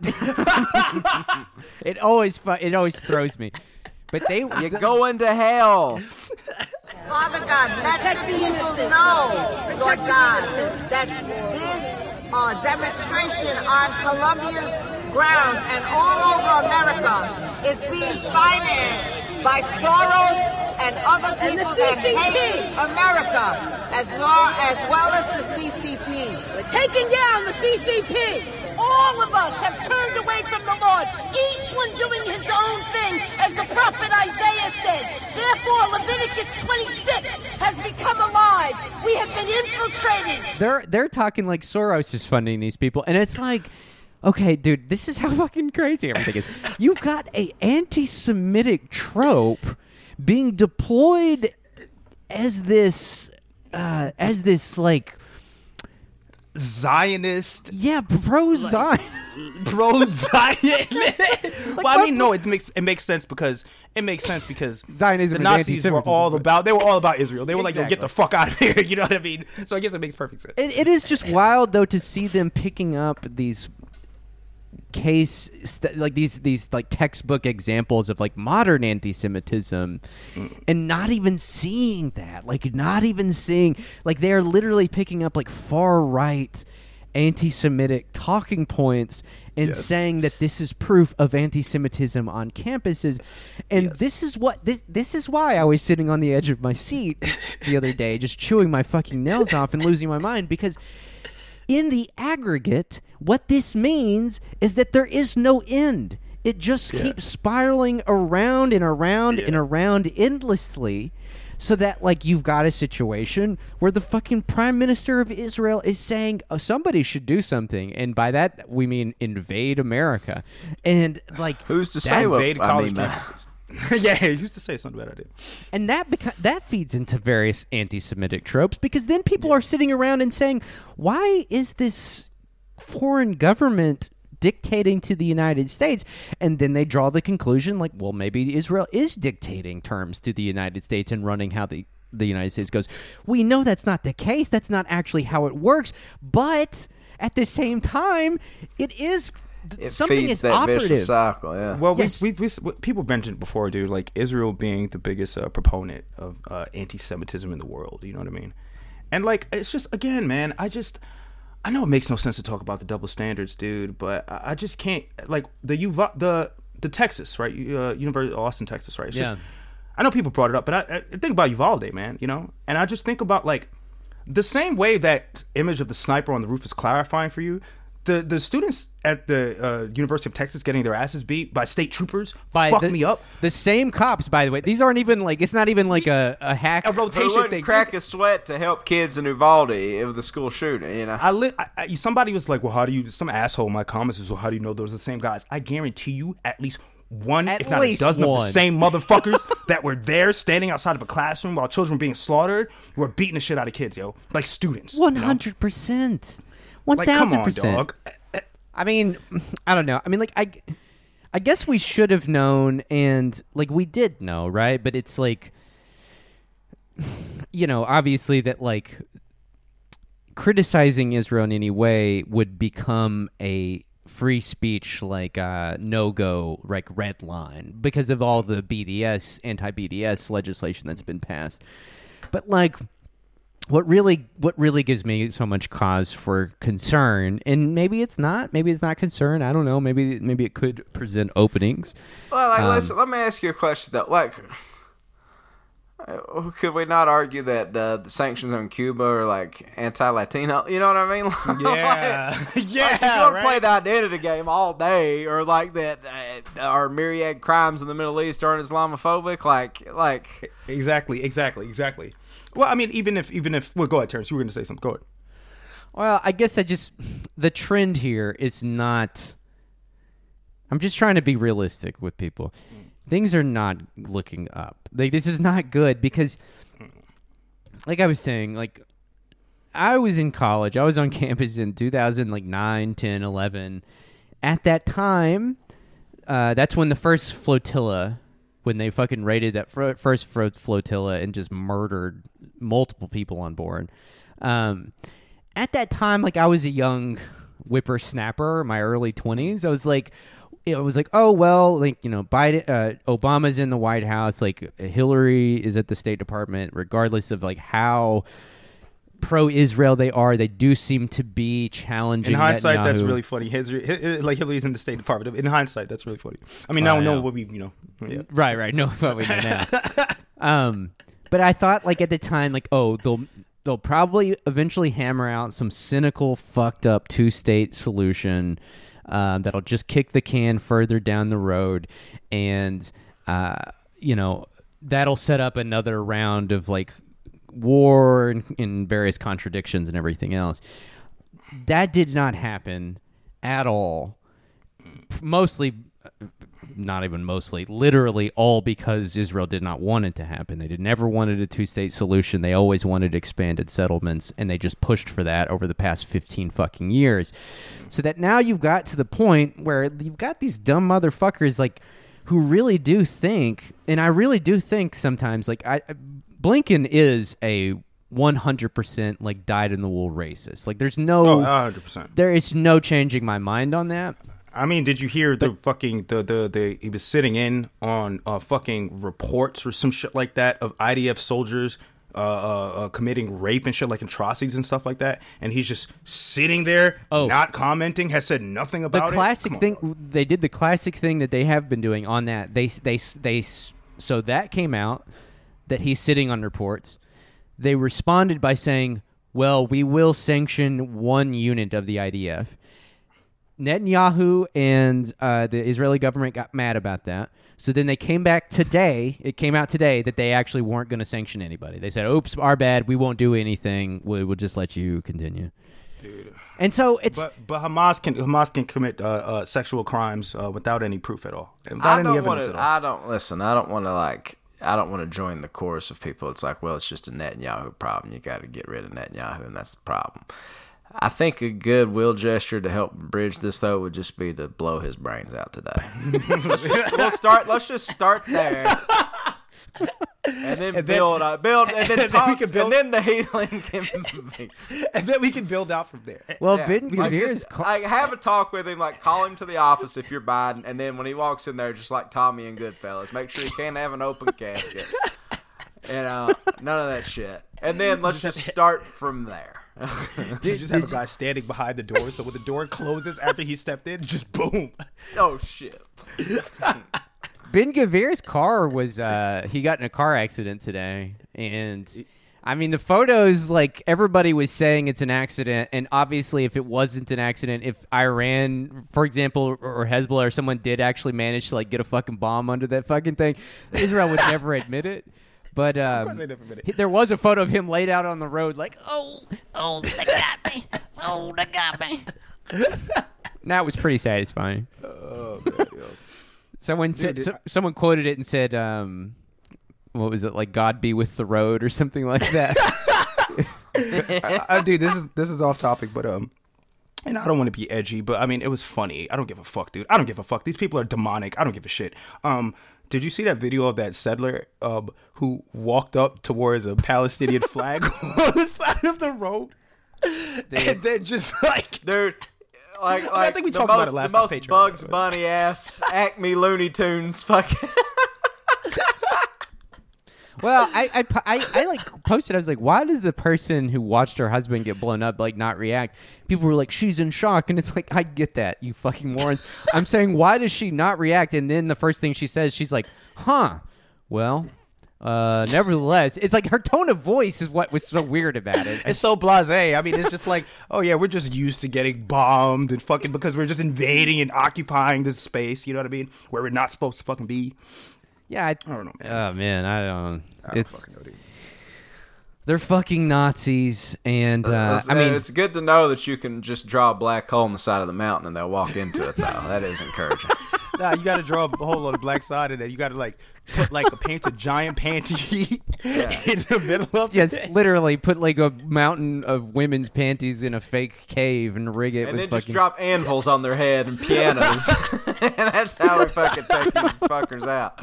it always throws me. But you're going to hell. Father God, let the people know, Lord God, that this demonstration on Columbia's grounds and all over America is being financed by Soros and other people that hate America, as well as the CCP. We're taking down the CCP. All of us have turned away from the Lord, each one doing his own thing, as the prophet Isaiah said. Therefore, Leviticus 26 has become alive. We have been infiltrated. They're talking like Soros is funding these people, and it's like, okay, dude, this is how fucking crazy everything is. You've got a anti-Semitic trope being deployed as this like Zionist, Yeah, pro Zion. pro Zion. Well, I mean, no, it makes sense because Zionism the is Nazis were anti-Semitism, all but- about Israel. They were like, "Yo, get Exactly. the fuck out of here." You know what I mean? So I guess it makes perfect sense. It is just wild though to see them picking up these these like textbook examples of like modern anti-Semitism and not even seeing that, like they're literally picking up like far right anti-Semitic talking points and saying that this is proof of anti-Semitism on campuses. And this is why I was sitting on the edge of my seat the other day just chewing my fucking nails off and losing my mind, because in the aggregate, what this means is that there is no end. It just keeps spiraling around and around and around endlessly, so that like you've got a situation where the fucking prime minister of Israel is saying somebody should do something, and by that we mean invade America. And like Who's to say what Invade I college mean, man. campuses. Yeah, he used to say it's not a bad idea. And that feeds into various anti-Semitic tropes, because then people are sitting around and saying, why is this foreign government dictating to the United States? And then they draw the conclusion like, well, maybe Israel is dictating terms to the United States and running how the United States goes. We know that's not the case. That's not actually how it works. But at the same time, it is something feeds is that operative. vicious cycle. Yeah. Well, Yes. we people mentioned before, dude, like Israel being the biggest proponent of anti-Semitism in the world. You know what I mean? And like, it's just, again, man, I know it makes no sense to talk about the double standards, dude, but I just can't, like the Texas, right? University of Austin, Texas, right? It's just, I know people brought it up, but I think about Uvalde, man, you know? And I just think about like the same way that image of the sniper on the roof is clarifying for you. The students at the University of Texas getting their asses beat by state troopers fucked me up. The same cops, by the way. These aren't even like, it's not even like a hack. A Who rotation wouldn't thing. crack a sweat to help kids in Uvalde of the school shooting, you know? Somebody was like, well, how do you, some asshole in my comments was, well, how do you know those are the same guys? I guarantee you at least one, At if not a least dozen of one. the same motherfuckers that were there standing outside of a classroom while children were being slaughtered were beating the shit out of kids, yo. Like students. 100%. 1000%. Like, come on, dog. I mean, I don't know. I mean, like, I guess we should have known, and like we did know, right? But it's like, you know, obviously that like criticizing Israel in any way would become a free speech like no-go, like red line, because of all the anti-BDS legislation that's been passed. But like, what really gives me so much cause for concern, and maybe it's not concern, I don't know, maybe it could present openings. Well, like, listen, let me ask you a question, though. Like, could we not argue that the sanctions on Cuba are, like, anti-Latino? You know what I mean? Yeah. Like, if you want to play the identity game all day, or, like, that our myriad crimes in the Middle East aren't Islamophobic, like... Exactly. Well, I mean, even if, well, go ahead, Terrence. You were going to say something. Go ahead. Well, I guess the trend here is not, I'm just trying to be realistic with people. Things are not looking up. Like, this is not good, because, like I was saying, like, I was in college. I was on campus in 2009, 10, 11. At that time, that's when the first flotilla, when they fucking raided that first flotilla and just murdered multiple people on board. At that time, like, I was a young whippersnapper, in my early 20s. I was like, oh, well, like, you know, Obama's in the White House, like, Hillary is at the State Department. Regardless of like how pro-Israel they are, they do seem to be challenging. In hindsight, Netanyahu. that's really funny. Like, Hillary's in the State Department. In hindsight, that's really funny. I mean, now we know what we, you know. Yeah. Right. No, what we know now. But I thought, like, at the time, like, oh, they'll probably eventually hammer out some cynical, fucked up 2-state solution that'll just kick the can further down the road, and you know, that'll set up another round of like war and various contradictions and everything else. That did not happen at all. Mostly not even mostly, literally all because Israel did not want it to happen. They never wanted a two-state solution. They always wanted expanded settlements, and they just pushed for that over the past 15 fucking years. So that now you've got to the point where you've got these dumb motherfuckers like who really do think, and I really do think sometimes, like Blinken is a 100% like dyed-in-the-wool racist. Like there's no 100%. There is no changing my mind on that. I mean, did you hear the fucking the he was sitting in on fucking reports or some shit like that of IDF soldiers committing rape and shit, like atrocities and stuff like that, and he's just sitting there not commenting, has said nothing about it. The classic thing they did, the classic thing that they have been doing on that, they so that came out that he's sitting on reports. They responded by saying, well, we will sanction one unit of the IDF. Netanyahu and the Israeli government got mad about that. So then they came back today. It came out today that they actually weren't going to sanction anybody. They said, oops, our bad. We won't do anything. We'll just let you continue. Dude. And so it's... But Hamas can commit sexual crimes without any proof at all. Without any evidence at all. I don't want to join the chorus of people. It's like, well, it's just a Netanyahu problem. You got to get rid of Netanyahu, and that's the problem. I think a good will gesture to help bridge this, though, would just be to blow his brains out today. Let's just start there, and then build, and then talk, and then the healing can be. And then we can build out from there. Well, Yeah. Ben Gavir's... have a talk with him, like call him to the office if you're Biden, and then when he walks in there, just like Tommy and Goodfellas, make sure he can't have an open casket. And none of that shit. And then let's just start from there. You just have a guy standing behind the door, so when the door closes after he stepped in, just boom. Oh shit. Ben Gavir's car was he got in a car accident today, and I mean the photos, like everybody was saying it's an accident, and obviously if it wasn't an accident, if Iran, for example, or Hezbollah or someone did actually manage to like get a fucking bomb under that fucking thing, Israel would never admit it. But there was a photo of him laid out on the road, like, oh, they got me. Oh, they got me. That was pretty satisfying. Oh, man, yo. Someone quoted it and said, what was it, like, God be with the road or something like that. Dude, this is off topic, but and I don't want to be edgy, but I mean, it was funny. I don't give a fuck, dude. I don't give a fuck. These people are demonic. I don't give a shit. Did you see that video of that settler who walked up towards a Palestinian flag on the side of the road? And then just like... Dude, like I think we talked about it last the time. most Patreon, Bugs Bunny ass Acme Looney Tunes fucking... Well, I like posted. I was like, why does the person who watched her husband get blown up like not react? People were like, she's in shock, and it's like, I get that, you fucking morons. I'm saying, why does she not react? And then the first thing she says, she's like, huh, well, nevertheless, it's like her tone of voice is what was so weird about it. It's so blasé. I mean, it's just like, oh yeah, we're just used to getting bombed and fucking because we're just invading and occupying this space. You know what I mean? Where we're not supposed to fucking be. Yeah, I don't know, man. Oh man, I don't. It's fucking know, dude. They're fucking Nazis, and I mean, it's good to know that you can just draw a black hole on the side of the mountain and they'll walk into it. Though that is encouraging. Nah, you got to draw a hole on the black side, and then you got to like put like paint a giant panty in the middle of yes, it. literally put like a mountain of women's panties in a fake cave and rig it And with then fucking... just drop anvils on their head and pianos. And that's how we fucking take these fuckers out.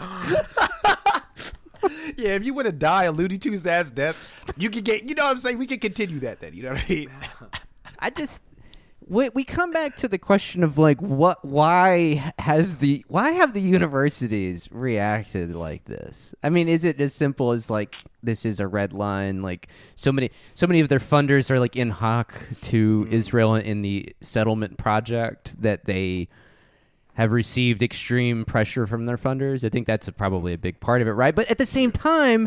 Yeah, if you want to die a Looney Tunes ass death, you can get. You know what I'm saying? We can continue that then. You know what I mean? I just we come back to the question of like why have the universities reacted like this? I mean, is it as simple as like this is a red line? Like so many of their funders are like in hoc to Israel in the settlement project that they have received extreme pressure from their funders. I think that's probably a big part of it, right? But at the same time,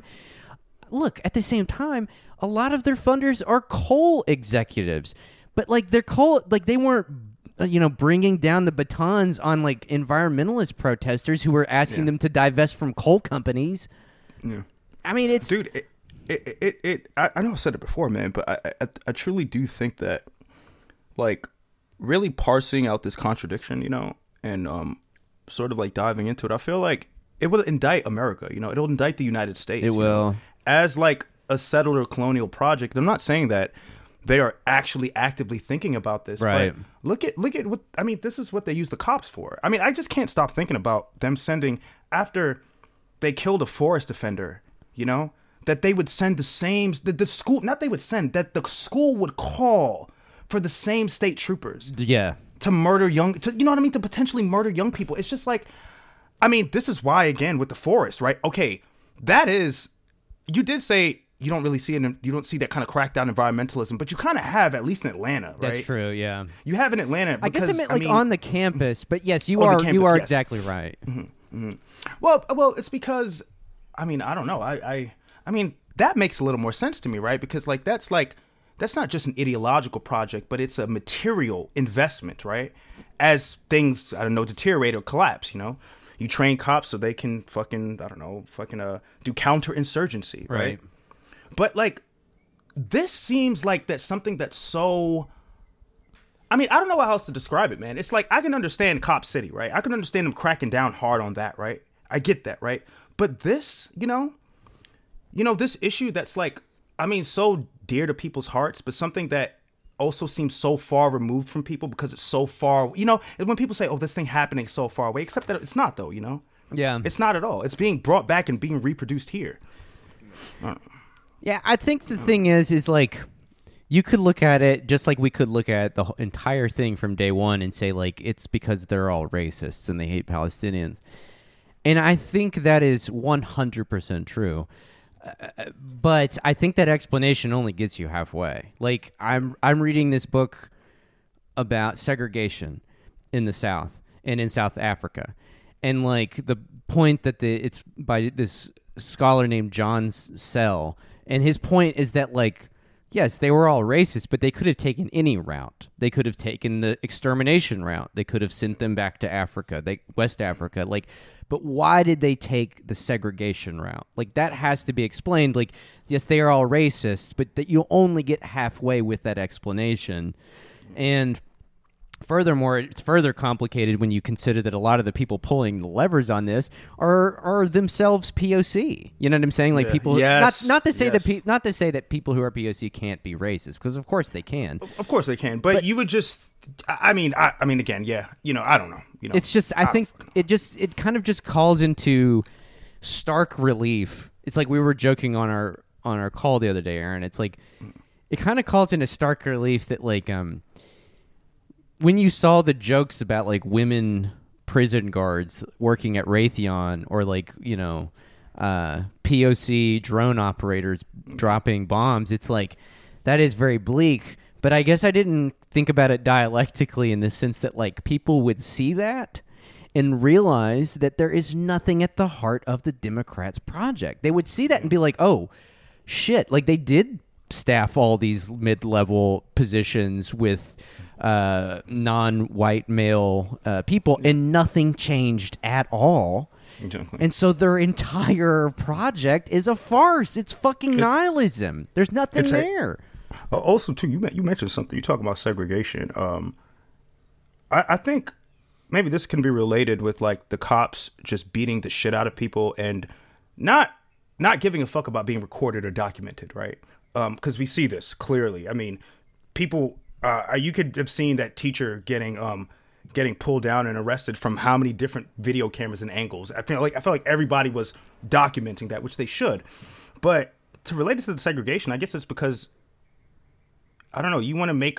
a lot of their funders are coal executives. But like they're coal, like they weren't, bringing down the batons on like environmentalist protesters who were asking them to divest from coal companies. Yeah, I mean, it's dude. I know I said it before, man, but I truly do think that, like, really parsing out this contradiction, and sort of like diving into it, I feel like it will indict America. You know, it'll indict the United States. It will. As like a settler colonial project. I'm not saying that they are actually actively thinking about this. Right. But look at what I mean. This is what they use the cops for. I mean, I just can't stop thinking about them sending after they killed a forest defender. You know, that they would send the school. Not they would send that the school would call for the same state troopers. Yeah. To murder you know what I mean? To potentially murder young people. It's just like, I mean, this is why, again, with the forest, right? Okay, that is, you did say you don't really see it, you don't see that kind of crackdown environmentalism, but you kind of have, at least in Atlanta, right? That's true, yeah. You have in Atlanta. I guess I meant like on the campus, but yes, you on are the campus, yes. exactly right. Mm-hmm. Well, it's because, I mean, I don't know. I mean, that makes a little more sense to me, right? Because like that's not just an ideological project, but it's a material investment, right? As things, I don't know, deteriorate or collapse, you know? You train cops so they can do counterinsurgency, right? But like, this seems like that's something that's so, I mean, I don't know how else to describe it, man. It's like, I can understand Cop City, right? I can understand them cracking down hard on that, right? I get that, right? But this, you know, this issue that's like, I mean, so dear to people's hearts, but something that also seems so far removed from people because it's so far, you know, when people say, oh, this thing happening so far away, except that it's not, though, you know? Yeah. It's not at all. It's being brought back and being reproduced here. Yeah, I think the thing is like, you could look at it just like we could look at the entire thing from day one and say, like, it's because they're all racists and they hate Palestinians. And I think that is 100% true. But I think that explanation only gets you halfway. Like, I'm reading this book about segregation in the South and in South Africa. And, like, the point that it's by this scholar named John Sell. And his point is that, like, yes, they were all racist, but they could have taken any route. They could have taken the extermination route. They could have sent them back to Africa, West Africa. Like, but why did they take the segregation route? Like, that has to be explained. Like, yes, they are all racist, but that you only get halfway with that explanation. And furthermore, it's further complicated when you consider that a lot of the people pulling the levers on this are themselves POC. You know what I'm saying? Like, people, not to say that people who are POC can't be racist, because of course they can. Of course they can, but you would just, I mean, again, yeah, you know, I don't know. You know, it's just, I think it kind of just calls into stark relief. It's like we were joking on our call the other day, Aaron. It's like, it kind of calls into stark relief that, like, when you saw the jokes about, like, women prison guards working at Raytheon, or, like, you know, POC drone operators dropping bombs, it's like, that is very bleak. But I guess I didn't think about it dialectically in the sense that, like, people would see that and realize that there is nothing at the heart of the Democrats' project. They would see that and be like, oh, shit, like, they did staff all these mid-level positions with non-white male people, and nothing changed at all. Exactly. And so their entire project is a farce. It's fucking nihilism. There's nothing there. Also, too, you mentioned something. You talk about segregation. I think maybe this can be related with, like, the cops just beating the shit out of people and not giving a fuck about being recorded or documented, right? Because we see this clearly. I mean, people. You could have seen that teacher getting pulled down and arrested from how many different video cameras and angles. I feel like everybody was documenting that, which they should. But to relate it to the segregation, I guess it's because, I don't know, you want to make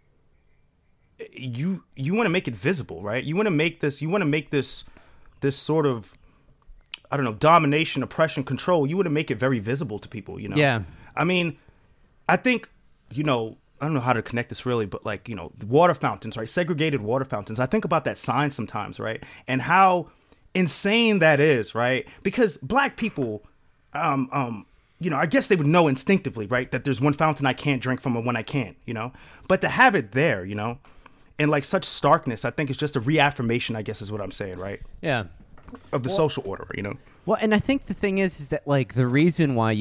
it visible, right? You want to make this sort of, I don't know, domination, oppression, control. You want to make it very visible to people, you know? Yeah. I mean, I think, you know, I don't know how to connect this really, but, like, you know, water fountains, right? Segregated water fountains. I think about that sign sometimes, right? And how insane that is, right? Because black people, you know, I guess they would know instinctively, right, that there's one fountain I can't drink from and one I can't, you know? But to have it there, you know, in, like, such starkness, I think it's just a reaffirmation, I guess is what I'm saying, right? Yeah. Of the social order, you know? Well, and I think the thing is that, like, the reason why,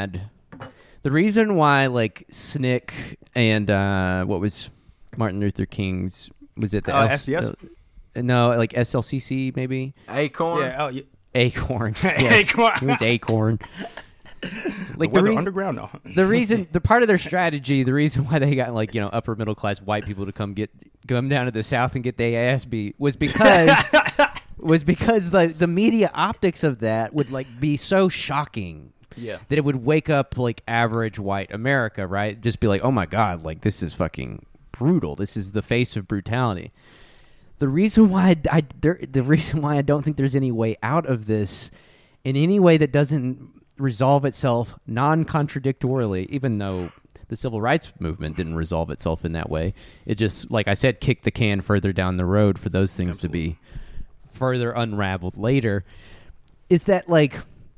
like, SNCC and what was Martin Luther King's, was it the SDS? No, like SLCC maybe. Acorn. Yeah, yeah. Acorn. Yes, Acorn. it was Acorn. Like Weather underground, no. the part of their strategy, the reason why they got like upper middle class white people to come down to the South and get their ass beat was because the media optics of that would like be so shocking. Yeah. That it would wake up like average white America, right? Just be like, oh my God, like this is fucking brutal. This is the face of brutality. The reason why the reason why I don't think there's any way out of this in any way that doesn't resolve itself non-contradictorily, even though the civil rights movement didn't resolve itself in that way. It just, like I said, kicked the can further down the road for those things to be further unraveled later. Is that like...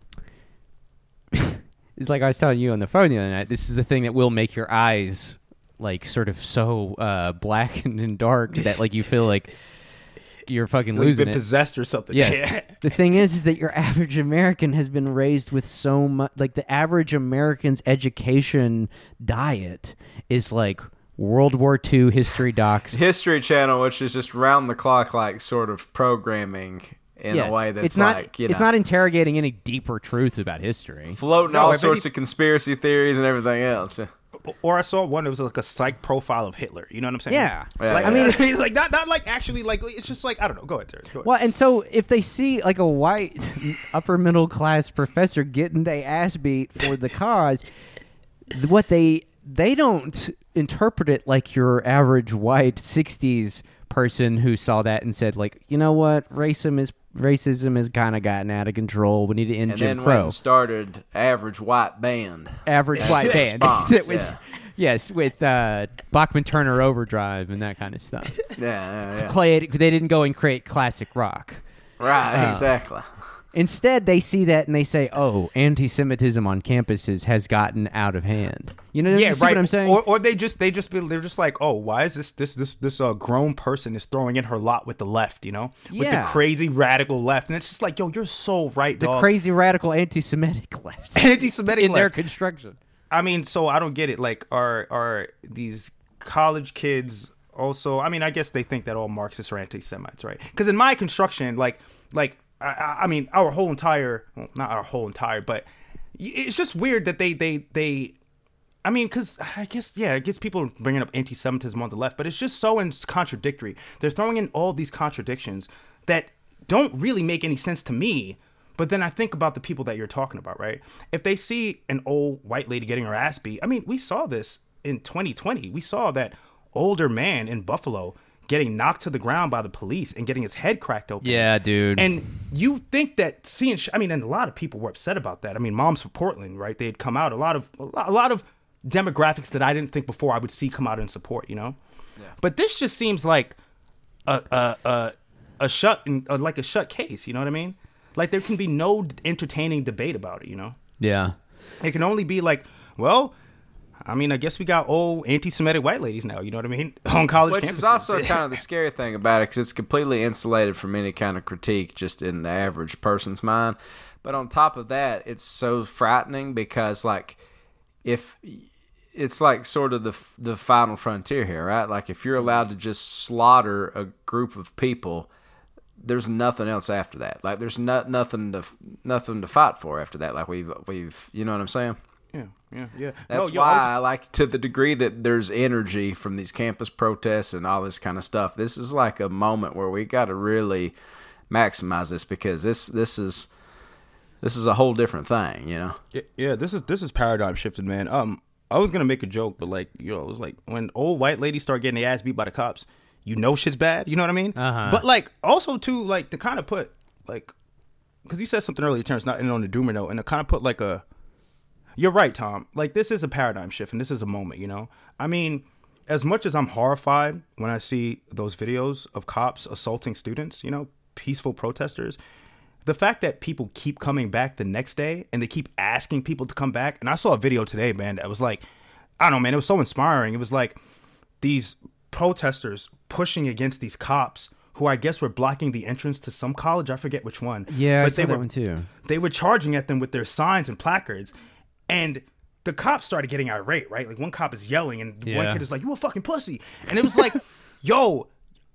It's like I was telling you on the phone the other night, this is the thing that will make your eyes like sort of so blackened and dark that like you feel like you're fucking Like losing been it. possessed or something. Yes. The thing is that your average American has been raised with so much, like the average American's education diet is like World War II history docs. History Channel, which is just round the clock, like sort of programming in a way that's it's not, like, you know, it's not interrogating any deeper truths about history. floating all sorts of conspiracy theories and everything else. Or I saw one that was like a psych profile of Hitler. You know what I'm saying? Yeah. Like, Yeah. I mean, it's like not like actually like it's just like I don't know. Go ahead, Terrence. Go ahead. Well, and so if they see like a white upper middle class professor getting their ass beat for the cause, what they don't interpret it like your average white 60s person who saw that and said like, you know what, racism has kind of gotten out of control. We need to end And Jim then went Crow. and started Average White Band. Average white band. Response, With- yeah. Yes, with Bachman Turner Overdrive and that kind of stuff. Yeah. They didn't go and create classic rock. Right, exactly. Instead, they see that and they say, "Oh, anti-Semitism on campuses has gotten out of hand." You know, Yeah, you see right. what I'm saying? Or they're just like, oh, why is this grown person is throwing in her lot with the left, you know, with the Yeah. crazy radical left, and it's just like, yo, you're so right, the dog. crazy radical anti-Semitic left Anti-Semitic in their left. construction. I mean, so I don't get it. Like, are these college kids also? I mean, I guess they think that all Marxists are anti-Semites, right? Because in my construction, I mean, our whole entire, well, not our whole entire, but it's just weird that they. I mean, because I guess, yeah, it gets people bringing up anti-Semitism on the left, but it's just so contradictory. They're throwing in all these contradictions that don't really make any sense to me. But then I think about the people that you're talking about, right? If they see an old white lady getting her ass beat, I mean, we saw this in 2020. We saw that older man in Buffalo getting knocked to the ground by the police and getting his head cracked open. Yeah, dude. And you think that I mean, and a lot of people were upset about that. I mean, Moms for Portland, right? They had come out, a lot of demographics that I didn't think before I would see come out in support, you know? Yeah. But this just seems like a shut case, you know what I mean? Like, there can be no entertaining debate about it, you know? Yeah. It can only be like, well, I mean, I guess we got old anti-Semitic white ladies now, you know what I mean? On college Which campuses. is also kind of the scary thing about it, because it's completely insulated from any kind of critique just in the average person's mind. But on top of that, it's so frightening because, like, if it's like sort of the final frontier here, right? Like, if you're allowed to just slaughter a group of people, there's nothing else after that. Like, there's nothing to fight for after that. Like, we've you know what I'm saying? Yeah. That's why I like, to the degree that there's energy from these campus protests and all this kind of stuff, this is like a moment where we got to really maximize this, because this is a whole different thing, you know? Yeah, this is paradigm shifting, man. I was gonna make a joke, but like, you know, it was like when old white ladies start getting their ass beat by the cops, you know shit's bad. You know what I mean? Uh-huh. But like, also too, like, to kind of put like, because you said something earlier, Terrence, not in on the doomer note, and to kind of put like a, you're right, Tom. Like, this is a paradigm shift, and this is a moment, you know? I mean, as much as I'm horrified when I see those videos of cops assaulting students, you know, peaceful protesters, the fact that people keep coming back the next day and they keep asking people to come back. And I saw a video today, man, that was like, I don't know, man, it was so inspiring. It was like these protesters pushing against these cops who I guess were blocking the entrance to some college. I forget which one. Yeah, I but saw that one too. They were charging at them with their signs and placards. And the cops started getting irate, right? Like, one cop is yelling and one kid is like, you a fucking pussy. And it was like, yo,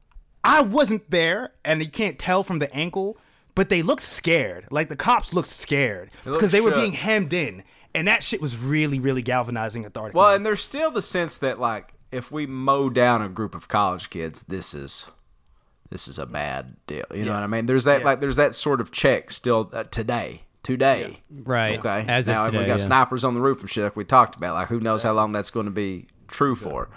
I wasn't there, and you can't tell from the angle, but they looked scared. Like, the cops looked scared because they were being hemmed in. And that shit was really, really galvanizing at the Arctic. Well, and there's still the sense that, like, if we mow down a group of college kids, this is a bad deal. You know what I mean? There's that there's that sort of check still today. Right. Okay. As now of today, we got snipers on the roof and shit like we talked about. Like, who knows how long that's going to be true for?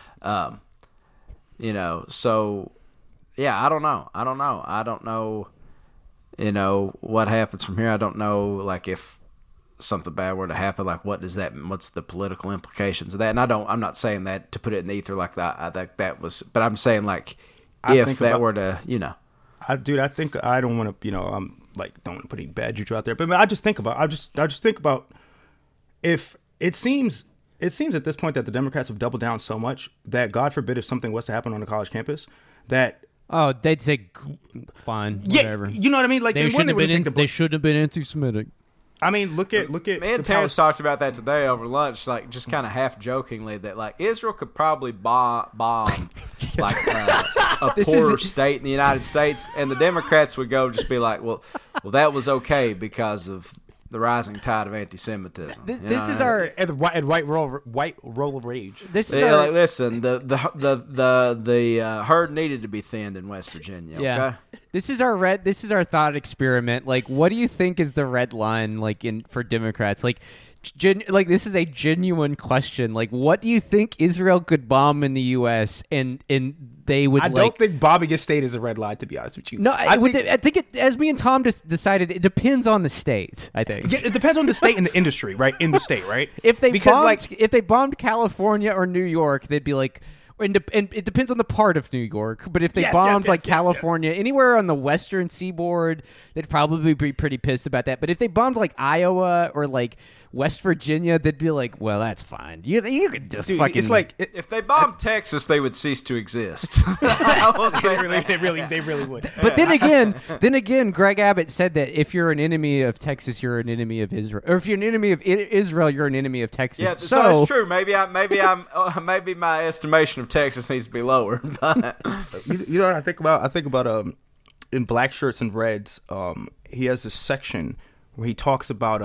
You know. So yeah, I don't know. I don't know. You know what happens from here. I don't know. Like, if something bad were to happen, like, what does that mean? What's the political implications of that? And I'm not saying that to put it in the ether like that. That was, but I'm saying, like, if that were to, you know, I think I don't want to, you know, I'm like, don't want to put any bad juju out there, but I just think about if it seems at this point that the Democrats have doubled down so much that, God forbid, if something was to happen on a college campus, that they'd say fine, whatever. You know what I mean? Like, they shouldn't have been anti-Semitic. I mean, look at. Me and Terrence talked about that today over lunch, like, just kind of half jokingly, that, like, Israel could probably bomb like a poorer state in the United States, and the Democrats would just be like, well, that was okay because of the rising tide of anti-Semitism. This is our and white roll rage. This is our, like, listen, the herd needed to be thinned in West Virginia. Yeah. Okay? This is our thought experiment. Like, what do you think is the red line, like, for Democrats? Like, this is a genuine question. Like, what do you think Israel could bomb in the U.S. and they would? I don't think bombing a state is a red line, to be honest with you. No, I think it, as me and Tom just decided, it depends on the state. I think it depends on the state and the industry, right? In the state, right? If they bombed California or New York, they'd be like. And it depends on the part of New York, but if they bombed California, anywhere on the western seaboard, they'd probably be pretty pissed about that. But if they bombed like Iowa or like West Virginia, they'd be like, well, that's fine. You could just fucking. It's like if they bombed Texas, they would cease to exist. They really would. But then again, Greg Abbott said that if you're an enemy of Texas, you're an enemy of Israel, or if you're an enemy of Israel, you're an enemy of Texas. Yeah, so it's true. Maybe my estimation of Texas needs to be lower. You know what I think about? I think about in Black Shirts and Reds, he has this section where he talks about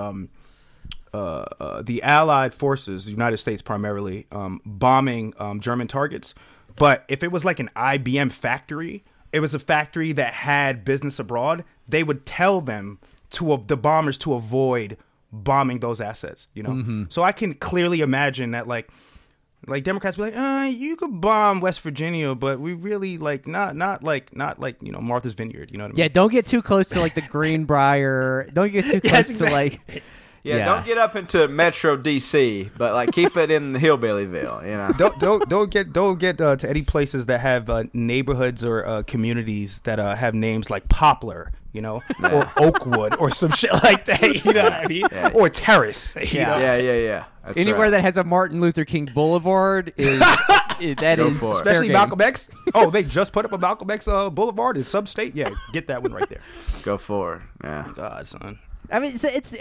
the Allied forces, the United States primarily, bombing German targets. But if it was like an IBM factory, it was a factory that had business abroad, they would tell them the bombers to avoid bombing those assets, you know? Mm-hmm. So I can clearly imagine that, like Democrats be like, you could bomb West Virginia, but we really not like you know, Martha's Vineyard. You know what I mean? Yeah, don't get too close to like the Greenbrier. Don't get too close to like. Yeah, don't get up into Metro DC, but like keep it in Hillbillyville. You know, don't get to any places that have neighborhoods or communities that have names like Poplar. You know, or Oakwood, or some shit like that. You know what I mean? Yeah. Or Terrace. You know? Yeah. That's anywhere right. that has a Martin Luther King Boulevard is especially Malcolm X. Oh, they just put up a Malcolm X Boulevard in some state. Yeah, get that one right there. Go for it. Yeah. God, son. I mean,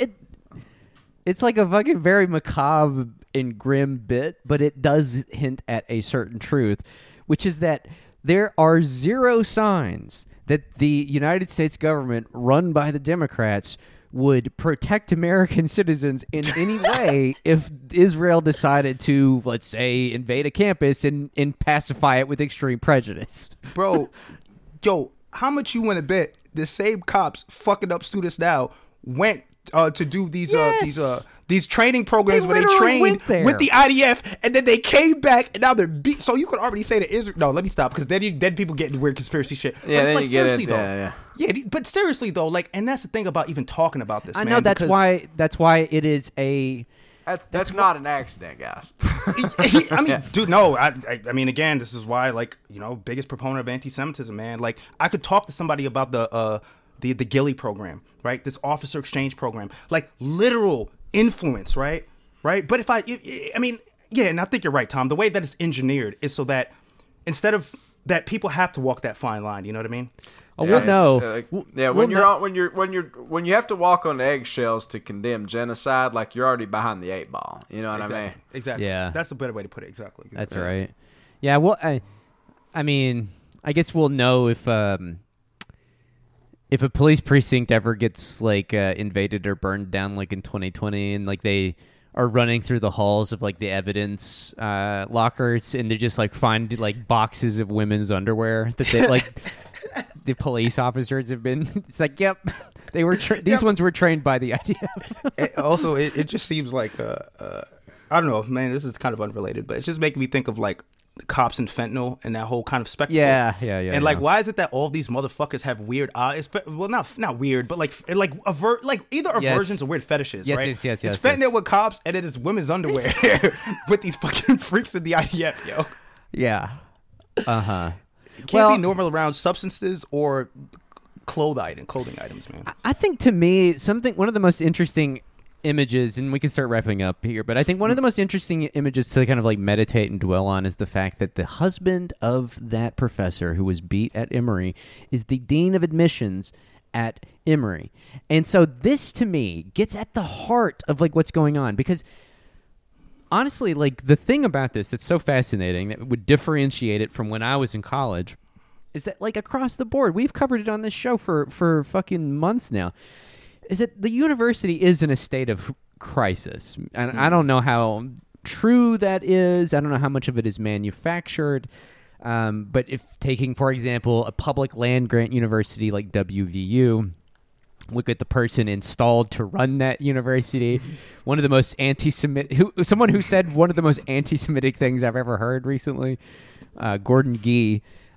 it's like a fucking very macabre and grim bit, but it does hint at a certain truth, which is that there are zero signs that the United States government, run by the Democrats, would protect American citizens in any way if Israel decided to, let's say, invade a campus and pacify it with extreme prejudice. Bro, yo, how much you want to bet the same cops fucking up students now went to do these training programs where they trained with the IDF, and then they came back and now they're beat. So you could already say that Israel. No, let me stop, because then people get into weird conspiracy shit. Yeah, but then like, you get it. Though, yeah, but seriously though, like, and that's the thing about even talking about this. I know that's why it is a. That's not an accident, guys. I mean, dude, no. I mean, again, this is why, like, you know, biggest proponent of anti-Semitism, man. Like, I could talk to somebody about the Gilly program, right? This officer exchange program, like literal influence, right? But if I mean, yeah, and I think you're right, Tom. The way that it's engineered is so that instead of that, people have to walk that fine line. You know what I mean? Oh, we'll know. When you have to walk on eggshells to condemn genocide, like, you're already behind the eight ball. You know what I mean? Exactly. Yeah, that's a better way to put it. Exactly. That's right. Yeah. Well, I mean, I guess we'll know if a police precinct ever gets like invaded or burned down, like in 2020, and like they are running through the halls of like the evidence lockers, and they just like find like boxes of women's underwear that they like the police officers have been. It's like, yep, they were these ones were trained by the IDF. It just seems like I don't know, man. This is kind of unrelated, but it's just making me think of like cops and fentanyl and that whole kind of spectacle. Yeah. And like, why is it that all these motherfuckers have weird eyes? Well, not weird, but like either aversions or weird fetishes, yes, right? Yes. It's fentanyl with cops, and it is women's underwear with these fucking freaks in the IDF, yo. Yeah. It can't be normal around substances or clothing items, man. I think to me, one of the most interesting images, and we can start wrapping up here, but I think one of the most interesting images to kind of like meditate and dwell on is the fact that the husband of that professor who was beat at Emory is the dean of admissions at Emory. And so this to me gets at the heart of like what's going on, because honestly, like the thing about this that's so fascinating that would differentiate it from when I was in college is that like across the board, we've covered it on this show for fucking months now, is that the university is in a state of crisis. And I don't know how true that is. I don't know how much of it is manufactured. But if taking, for example, a public land grant university like WVU, look at the person installed to run that university. One of the most someone who said one of the most anti-Semitic things I've ever heard recently, Gordon Gee.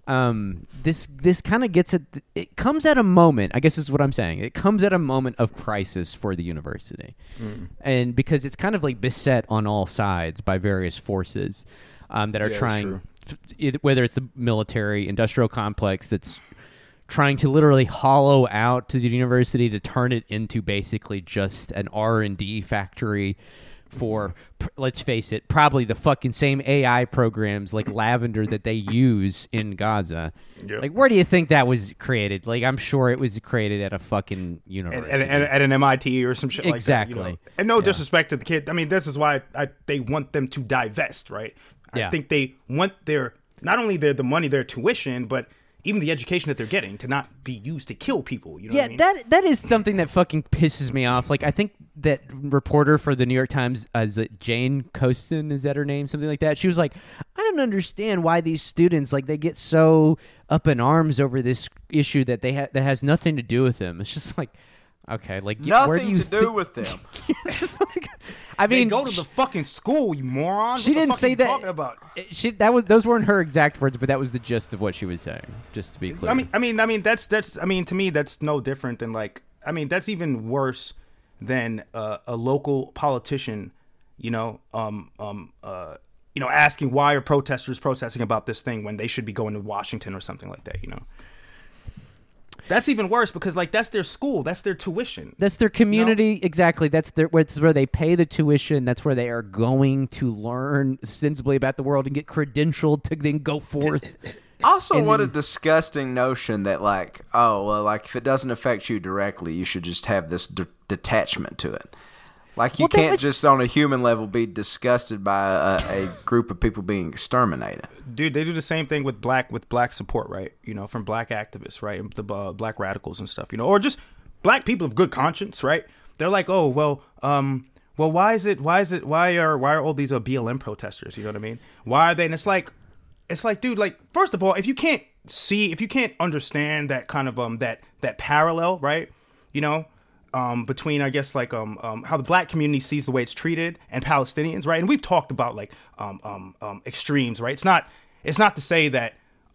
This kind of gets it comes at a moment, I guess is what I'm saying. It comes at a moment of crisis for the university. And because it's kind of like beset on all sides by various forces that are trying, whether it's the military industrial complex that's trying to literally hollow out to the university to turn it into basically just an R&D factory for, let's face it, probably the fucking same AI programs like Lavender that they use in Gaza. Yep. Like, where do you think that was created? Like, I'm sure it was created at a fucking university. At an MIT or some shit exactly. Like that. You know? And no disrespect to the kid. I mean, this is why they want them to divest, right? I think they want not only the money, their tuition, but even the education that they're getting to not be used to kill people. You know what I mean? that is something that fucking pisses me off. Like, I think that reporter for the New York Times, is it Jane Coaston, is that her name? Something like that. She was like, I don't understand why these students, like, they get so up in arms over this issue that that has nothing to do with them. It's just like, okay, like, nothing where do you to do with them. I mean, they go to the fucking school, you moron. She didn't say that. Talking about? Those weren't her exact words, but that was the gist of what she was saying. Just to be clear. I mean, that's to me, that's no different than like, I mean, that's even worse than a local politician, asking why are protesters protesting about this thing when they should be going to Washington or something like that, That's even worse because, like, that's their school. That's their tuition. That's their community. Exactly. That's where they pay the tuition. That's where they are going to learn ostensibly about the world and get credentialed to then go forth. Also, what a disgusting notion that, like, oh, well, like, if it doesn't affect you directly, you should just have this detachment to it. Like, you can't just on a human level be disgusted by a group of people being exterminated. Dude, they do the same thing with black support, right? From black activists, right? The black radicals and stuff, or just black people of good conscience, right? They're like, oh, well, why are all these BLM protesters? You know what I mean? Why are they? And it's like, dude, like, first of all, if you can't understand that kind of that parallel, right? Between, I guess, like how the black community sees the way it's treated and Palestinians, right? And we've talked about like extremes, right? It's not to say that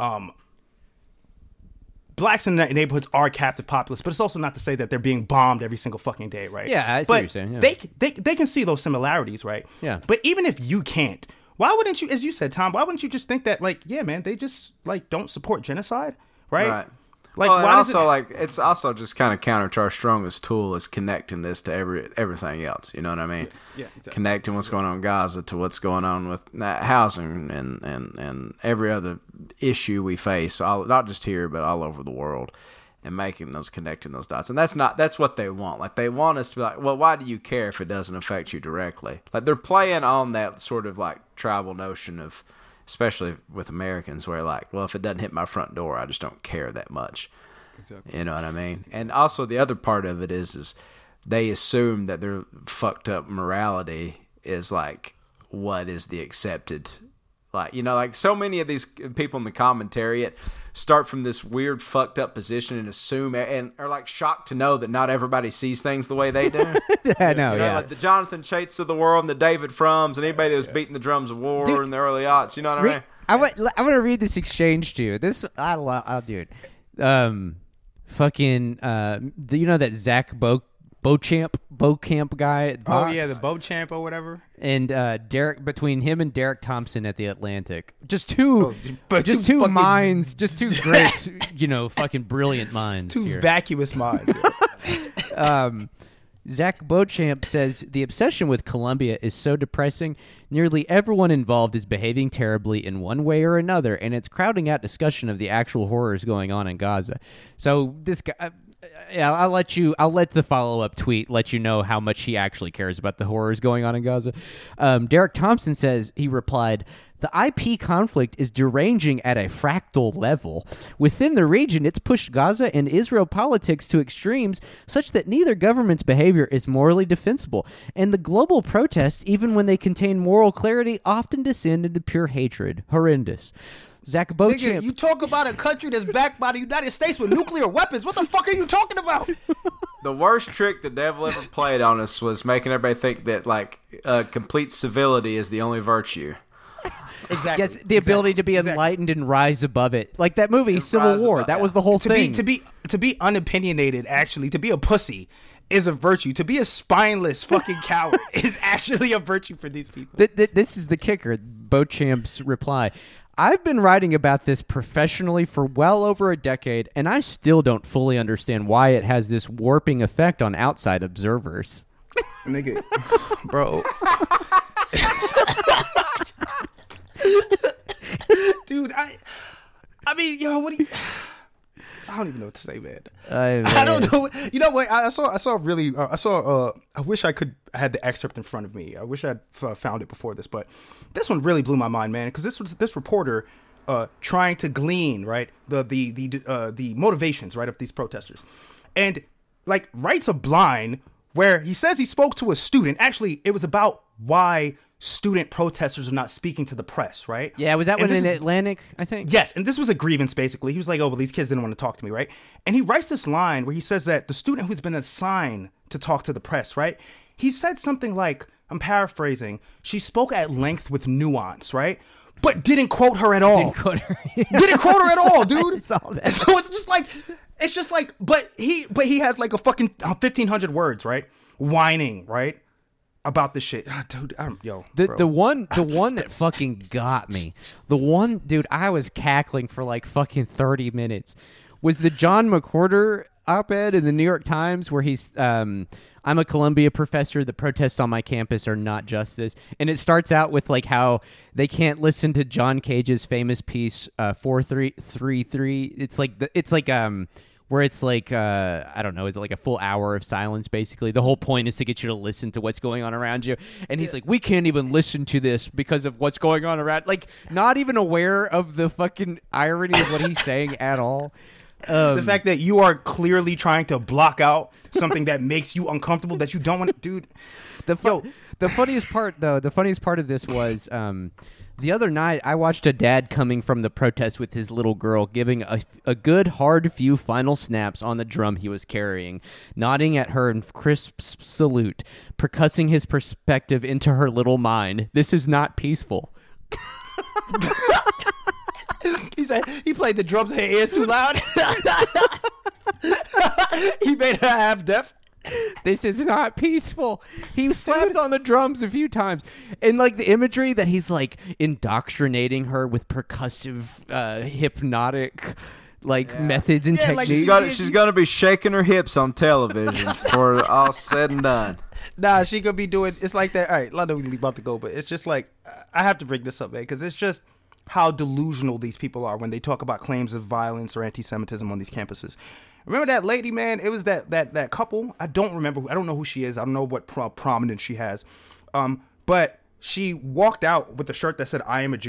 blacks in the neighborhoods are captive populace, but it's also not to say that they're being bombed every single fucking day, right? Yeah, I see what you're saying. Yeah. They can see those similarities, right? Yeah. But even if you can't, why wouldn't you, as you said, Tom? Why wouldn't you just think that, like, yeah, man, they just like don't support genocide, right? Right. Like, well, it's also just kind of counter to our strongest tool is connecting this to everything else. You know what I mean? Yeah, exactly. Connecting what's going on in Gaza to what's going on with housing and every other issue we face, not just here but all over the world, and connecting those dots. And that's what they want. Like, they want us to be like, well, why do you care if it doesn't affect you directly? Like, they're playing on that sort of like tribal notion of especially with Americans, where like, well, if it doesn't hit my front door, I just don't care that much. Exactly. You know what I mean? And also the other part of it is they assume that their fucked up morality is like what is the accepted, like, you know, like so many of these people in the commentariat start from this weird fucked up position and assume and are like shocked to know that not everybody sees things the way they do. I know, yeah. Like the Jonathan Chaits of the world and the David Frums and anybody that was beating the drums of war in the early aughts. You know what I mean? I'm going to read this exchange to you. This, I'll do it. You know that Zach Beauchamp guy at Vox? Oh yeah, the Beauchamp or whatever. And Derek, between him and Derek Thompson at the Atlantic, just two fucking minds, just two great, fucking brilliant minds. Two here. vacuous minds. Zach Beauchamp says the obsession with Colombia is so depressing. Nearly everyone involved is behaving terribly in one way or another, and it's crowding out discussion of the actual horrors going on in Gaza. So this guy. Yeah, I'll let the follow-up tweet let you know how much he actually cares about the horrors going on in Gaza. Derek Thompson says, he replied, the IP conflict is deranging at a fractal level. Within the region, it's pushed Gaza and Israel politics to extremes such that neither government's behavior is morally defensible. And the global protests, even when they contain moral clarity, often descend into pure hatred. Horrendous. Zach Beauchamp. Nigga, you talk about a country that's backed by the United States with nuclear weapons. What the fuck are you talking about? The worst trick the devil ever played on us was making everybody think that like complete civility is the only virtue. Exactly. Yes, the ability to be enlightened and rise above it. Like that movie, Civil War. That was the whole thing. To be unopinionated, actually, to be a pussy is a virtue. To be a spineless fucking coward is actually a virtue for these people. This is the kicker. Beauchamp's reply. I've been writing about this professionally for well over a decade, and I still don't fully understand why it has this warping effect on outside observers. Nigga, bro. Dude, I mean, yo, what do you... I don't even know what to say, man. I don't know. You know what? I wish I had the excerpt in front of me. I wish I'd found it before this, but this one really blew my mind, man. Because this reporter trying to glean the motivations of these protesters, and like writes a line where he says he spoke to a student. Actually, it was about why student protesters are not speaking to the press, right? Yeah, was that one in Atlantic, I think? Yes, and this was a grievance, basically. He was like, oh, well, these kids didn't want to talk to me, right? And he writes this line where he says that the student who's been assigned to talk to the press, right? He said something like, I'm paraphrasing, she spoke at length with nuance, right? But didn't quote her at all. Didn't quote her at all, dude. I saw that. So it's just like, but he has like a fucking 1,500 words, right? Whining, right? About this shit, dude. The one that fucking got me. The one, dude, I was cackling for like fucking 30 minutes. Was the John McWhorter op-ed in the New York Times where he's, I'm a Columbia professor. The protests on my campus are not justice, and it starts out with like how they can't listen to John Cage's famous piece, 4333. It's like where it's like, I don't know, is it like a full hour of silence, basically? The whole point is to get you to listen to what's going on around you. And he's like, we can't even listen to this because of what's going on around. Like, not even aware of the fucking irony of what he's saying at all. The fact that you are clearly trying to block out something that makes you uncomfortable that you don't want to, dude. The funniest part of this was... the other night, I watched a dad coming from the protest with his little girl, giving a good, hard few final snaps on the drum he was carrying, nodding at her in crisp salute, percussing his perspective into her little mind. This is not peaceful. He said he played the drums in her ears too loud. He made her half deaf. This is not peaceful. He slapped on the drums a few times. And like the imagery that he's like indoctrinating her with percussive, hypnotic methods and techniques. Like she's gonna be shaking her hips on television for all said and done. Nah, she could be doing, it's like that. All right, I know we're about to go, but it's just like, I have to bring this up, man, because it's just how delusional these people are when they talk about claims of violence or anti-Semitism on these campuses. Remember that lady, man? It was that couple. I don't remember. I don't know who she is. I don't know what prominence she has. But she walked out with a shirt that said, I am a Jew,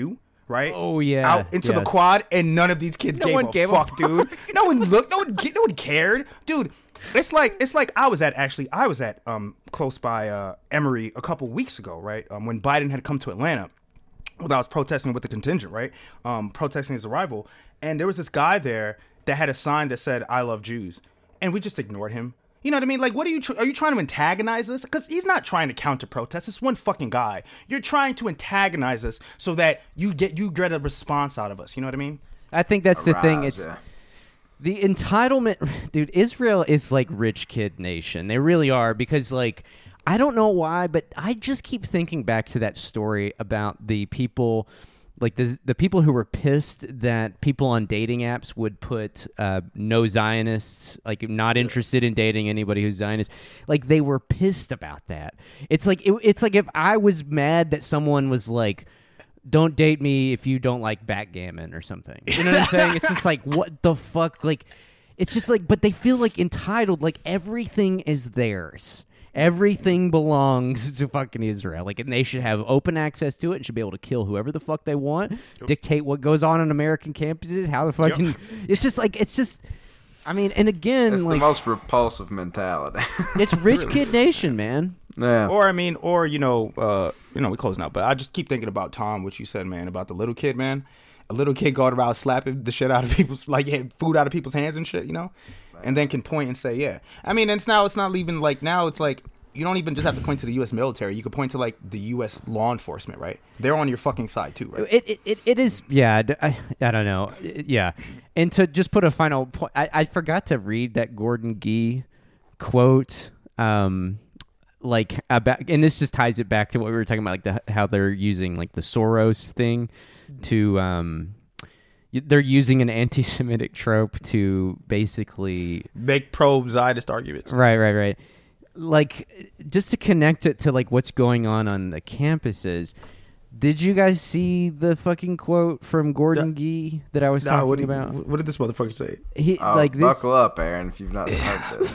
right? Oh, yeah. Out into the Yes. quad, and none of these kids No gave one a gave a fuck, dude. No one looked. No one cared, dude. It's like I was at close by Emory a couple weeks ago, right? When Biden had come to Atlanta. Well, I was protesting with the contingent, right? Protesting his arrival, and there was this guy there that had a sign that said "I love Jews," and we just ignored him. You know what I mean? Like, what are you trying to antagonize us? Because he's not trying to counter protest. It's one fucking guy. You're trying to antagonize us so that you get a response out of us. You know what I mean? I think that's the thing. Arouse, It's yeah. the entitlement, dude. Israel is like rich kid nation. They really are, because like I don't know why, but I just keep thinking back to that story about the people, like the people who were pissed that people on dating apps would put no Zionists, like not interested in dating anybody who's Zionist. Like they were pissed about that. It's like it's like if I was mad that someone was like, don't date me if you don't like backgammon or something. You know what I'm saying? It's just like, what the fuck? Like, it's just like, but they feel like entitled, like everything is theirs. Everything belongs to fucking Israel. Like, and they should have open access to it and should be able to kill whoever the fuck they want, dictate what goes on American campuses, how the fucking, it's just like, I mean, and again, It's like, the most repulsive mentality. it's rich kid nation, man. Yeah. Or we closing out, but I just keep thinking about Tom, what you said, man, about the little kid, man. A little kid going around slapping the shit out of people's, like, food out of people's hands and shit, you know, and then can point and say, yeah. I mean, it's not even like, now it's like, you don't even just have to point to the U.S. military. You could point to like the U.S. law enforcement, right? They're on your fucking side too, right? It is, yeah. I don't know, yeah. And to just put a final point, I forgot to read that Gordon Gee quote, like about, and this just ties it back to what we were talking about, like how they're using like the Soros thing to they're using an anti-Semitic trope to basically make pro-Zionist arguments. Right. Like, just to connect it to like what's going on the campuses. Did you guys see the fucking quote from Gordon Gee that I was talking about? What did this motherfucker say? He Oh, like this. buckle up, Aaron, if you've not heard this.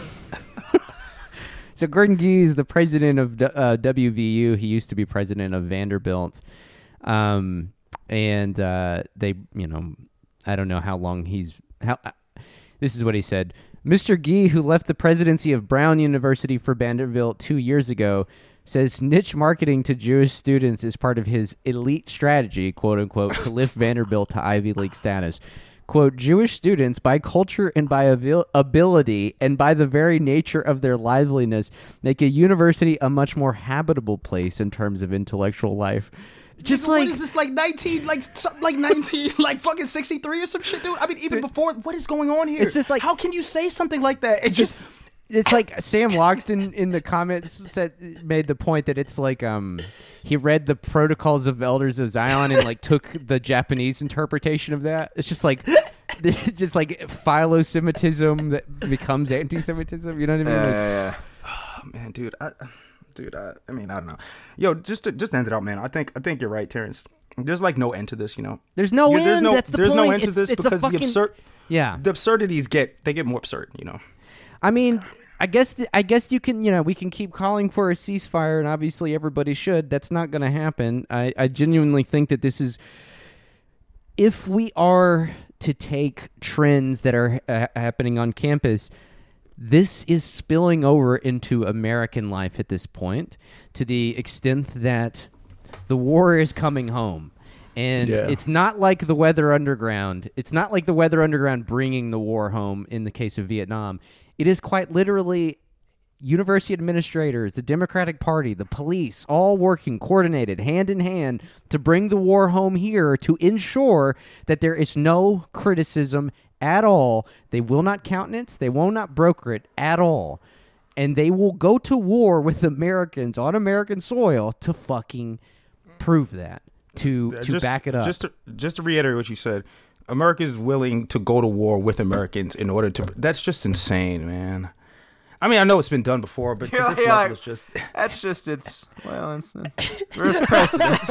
So Gordon Gee is the president of WVU. He used to be president of Vanderbilt, and they, you know, I don't know how long this is what he said. Mr. Gee, who left the presidency of Brown University for Vanderbilt 2 years ago, says niche marketing to Jewish students is part of his elite strategy, quote unquote, to lift Vanderbilt to Ivy League status. Quote, Jewish students, by culture and by ability and by the very nature of their liveliness, make a university a much more habitable place in terms of intellectual life. Just Nigga, like, what is this, like 19, like 19, like fucking 63 or some shit, dude? I mean, even before, what is going on here? It's just like, how can you say something like that? It's like Sam Logston in the comments made the point that it's like he read the Protocols of Elders of Zion and like took the Japanese interpretation of that. It's just like philo-Semitism that becomes anti-Semitism. You know what I mean? Yeah. Oh, man, dude, I mean, I don't know. Yo, just to end it out, man. I think you're right, Terrence. There's like no end to this, you know. There's no end. That's the there's point. no end to this It's a because fucking, the absurdities get more absurd, you know. I mean, I guess you can, you know, we can keep calling for a ceasefire, and obviously everybody should. That's not going to happen. I genuinely think that this is, if we are to take trends that are happening on campus, this is spilling over into American life at this point, to the extent that the war is coming home. And it's not like the Weather Underground. It's not like the Weather Underground bringing the war home in the case of Vietnam. It is quite literally university administrators, the Democratic Party, the police, all working coordinated, hand in hand, to bring the war home here, to ensure that there is no criticism at all. They will not countenance, they will not broker it at all. And they will go to war with Americans on American soil to fucking prove that, to back it up. Just to reiterate what you said, America is willing to go to war with Americans in order to. That's just insane, man. I mean, I know it's been done before, but to this level, it's just. That's just there's precedence.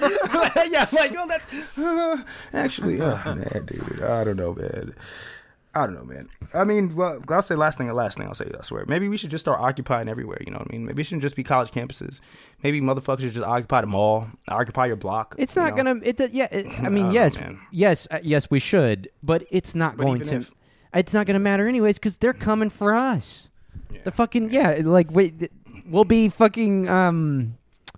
Yeah, like, no, that's actually, man, dude, I don't know, man. I don't know, man. I mean, well, I'll say last thing I'll say, I swear. Maybe we should just start occupying everywhere, you know what I mean? Maybe it shouldn't just be college campuses. Maybe motherfuckers should just occupy the mall, occupy your block. It's not gonna. I mean, yes, we should, but it's not going to. It's not gonna matter anyways because they're coming for us. Yeah. The fucking we'll be fucking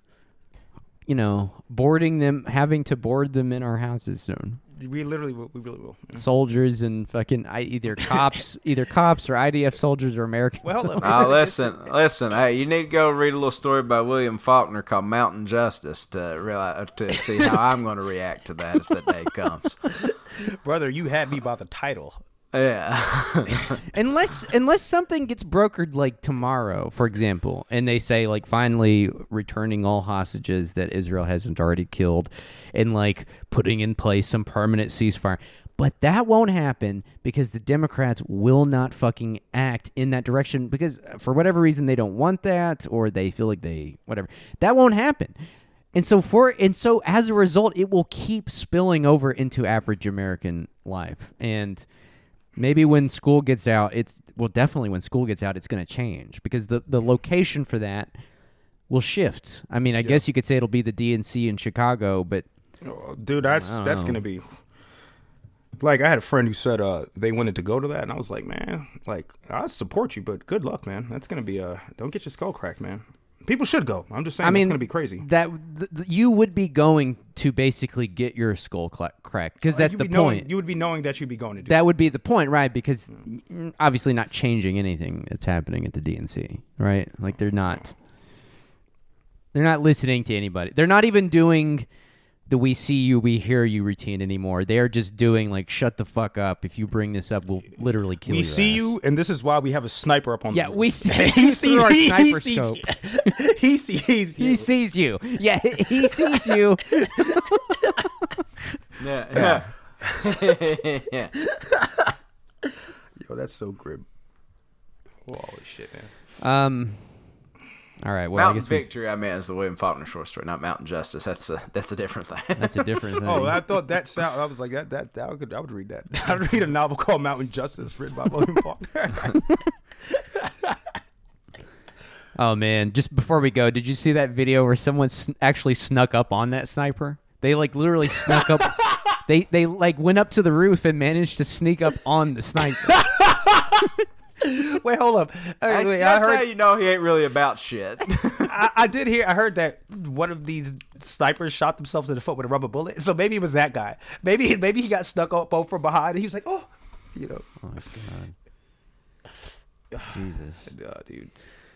boarding them, having to board them in our houses soon. We really will. Yeah. Soldiers and fucking either cops or IDF soldiers or Americans. Well, listen. Hey, you need to go read a little story by William Faulkner called "Mountain Justice" to see how I'm going to react to that if that day comes. Brother, you had me by the title. Yeah. unless something gets brokered like tomorrow, for example, and they say like finally returning all hostages that Israel hasn't already killed and like putting in place some permanent ceasefire. But that won't happen because the Democrats will not fucking act in that direction because for whatever reason they don't want that or they feel like whatever. That won't happen. And so as a result, it will keep spilling over into average American life. And maybe when school gets out, definitely when school gets out, it's going to change because the location for that will shift. I mean, I guess you could say it'll be the DNC in Chicago, but dude, that's going to be like I had a friend who said they wanted to go to that, and I was like, man, like I support you, but good luck, man. That's going to be don't get your skull cracked, man. People should go. I'm just saying, it's going to be crazy. That you would be going to basically get your skull cracked because that's the point. You would be knowing that you'd be going to do that. Would be the point, right? Because obviously not changing anything that's happening at the DNC, right? Like they're not listening to anybody. They're not even doing the "we see you, we hear you" routine anymore. They're just doing like "shut the fuck up. If you bring this up, we'll literally kill you." We see you, and this is why we have a sniper up on the roof. We see through our sniper scope. He sees you. He sees you. Yeah, he sees you. Yeah. Yo, that's so grim. Holy shit, man. All right. Well, Mountain I guess Victory, I meant, is the William Faulkner short story, not Mountain Justice. That's a different thing. That's a different thing. Oh, I thought that sound. I was like, I would read that. I would read a novel called Mountain Justice, written by William Faulkner. Oh man! Just before we go, did you see that video where someone actually snuck up on that sniper? They like literally snuck up. They like went up to the roof and managed to sneak up on the sniper. Wait, hold up. I heard, how you know he ain't really about shit. I heard that one of these snipers shot themselves in the foot with a rubber bullet. So maybe it was that guy. Maybe he got snuck up from behind and he was like, oh, you know. Oh my God. Jesus. God, dude.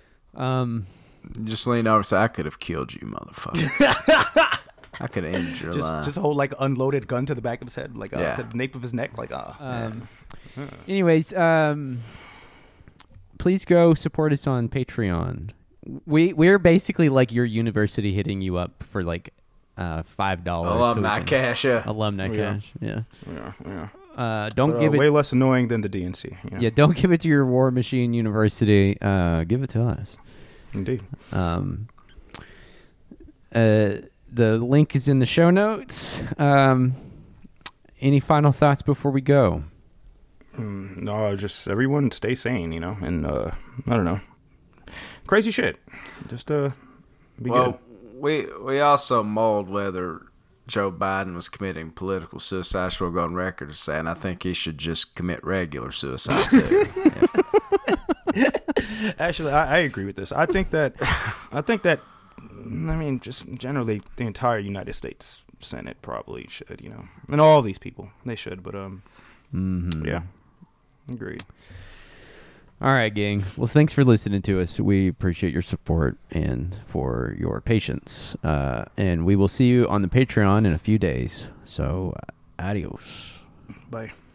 Just lean over and say, I could have killed you, motherfucker. I could have ended your life. Just hold like unloaded gun to the back of his head, like to the nape of his neck, like Anyways, please go support us on Patreon. We're basically like your university hitting you up for like $5 alumni cash. Alumni cash. Yeah. Don't give it way less annoying than the DNC. Yeah, don't give it to your War Machine University. Give it to us. Indeed. The link is in the show notes. Any final thoughts before we go? No, just everyone stay sane, you know, and I don't know, crazy shit. Just be good. We also mulled whether Joe Biden was committing political suicide. So we'll go on record as saying I think he should just commit regular suicide too. Actually, I agree with this. I think that I mean, just generally the entire United States Senate probably should, you know, and all these people, they should, but yeah, agreed. All right, gang. Well, thanks for listening to us. We appreciate your support and for your patience. And we will see you on the Patreon in a few days. So, adios. Bye.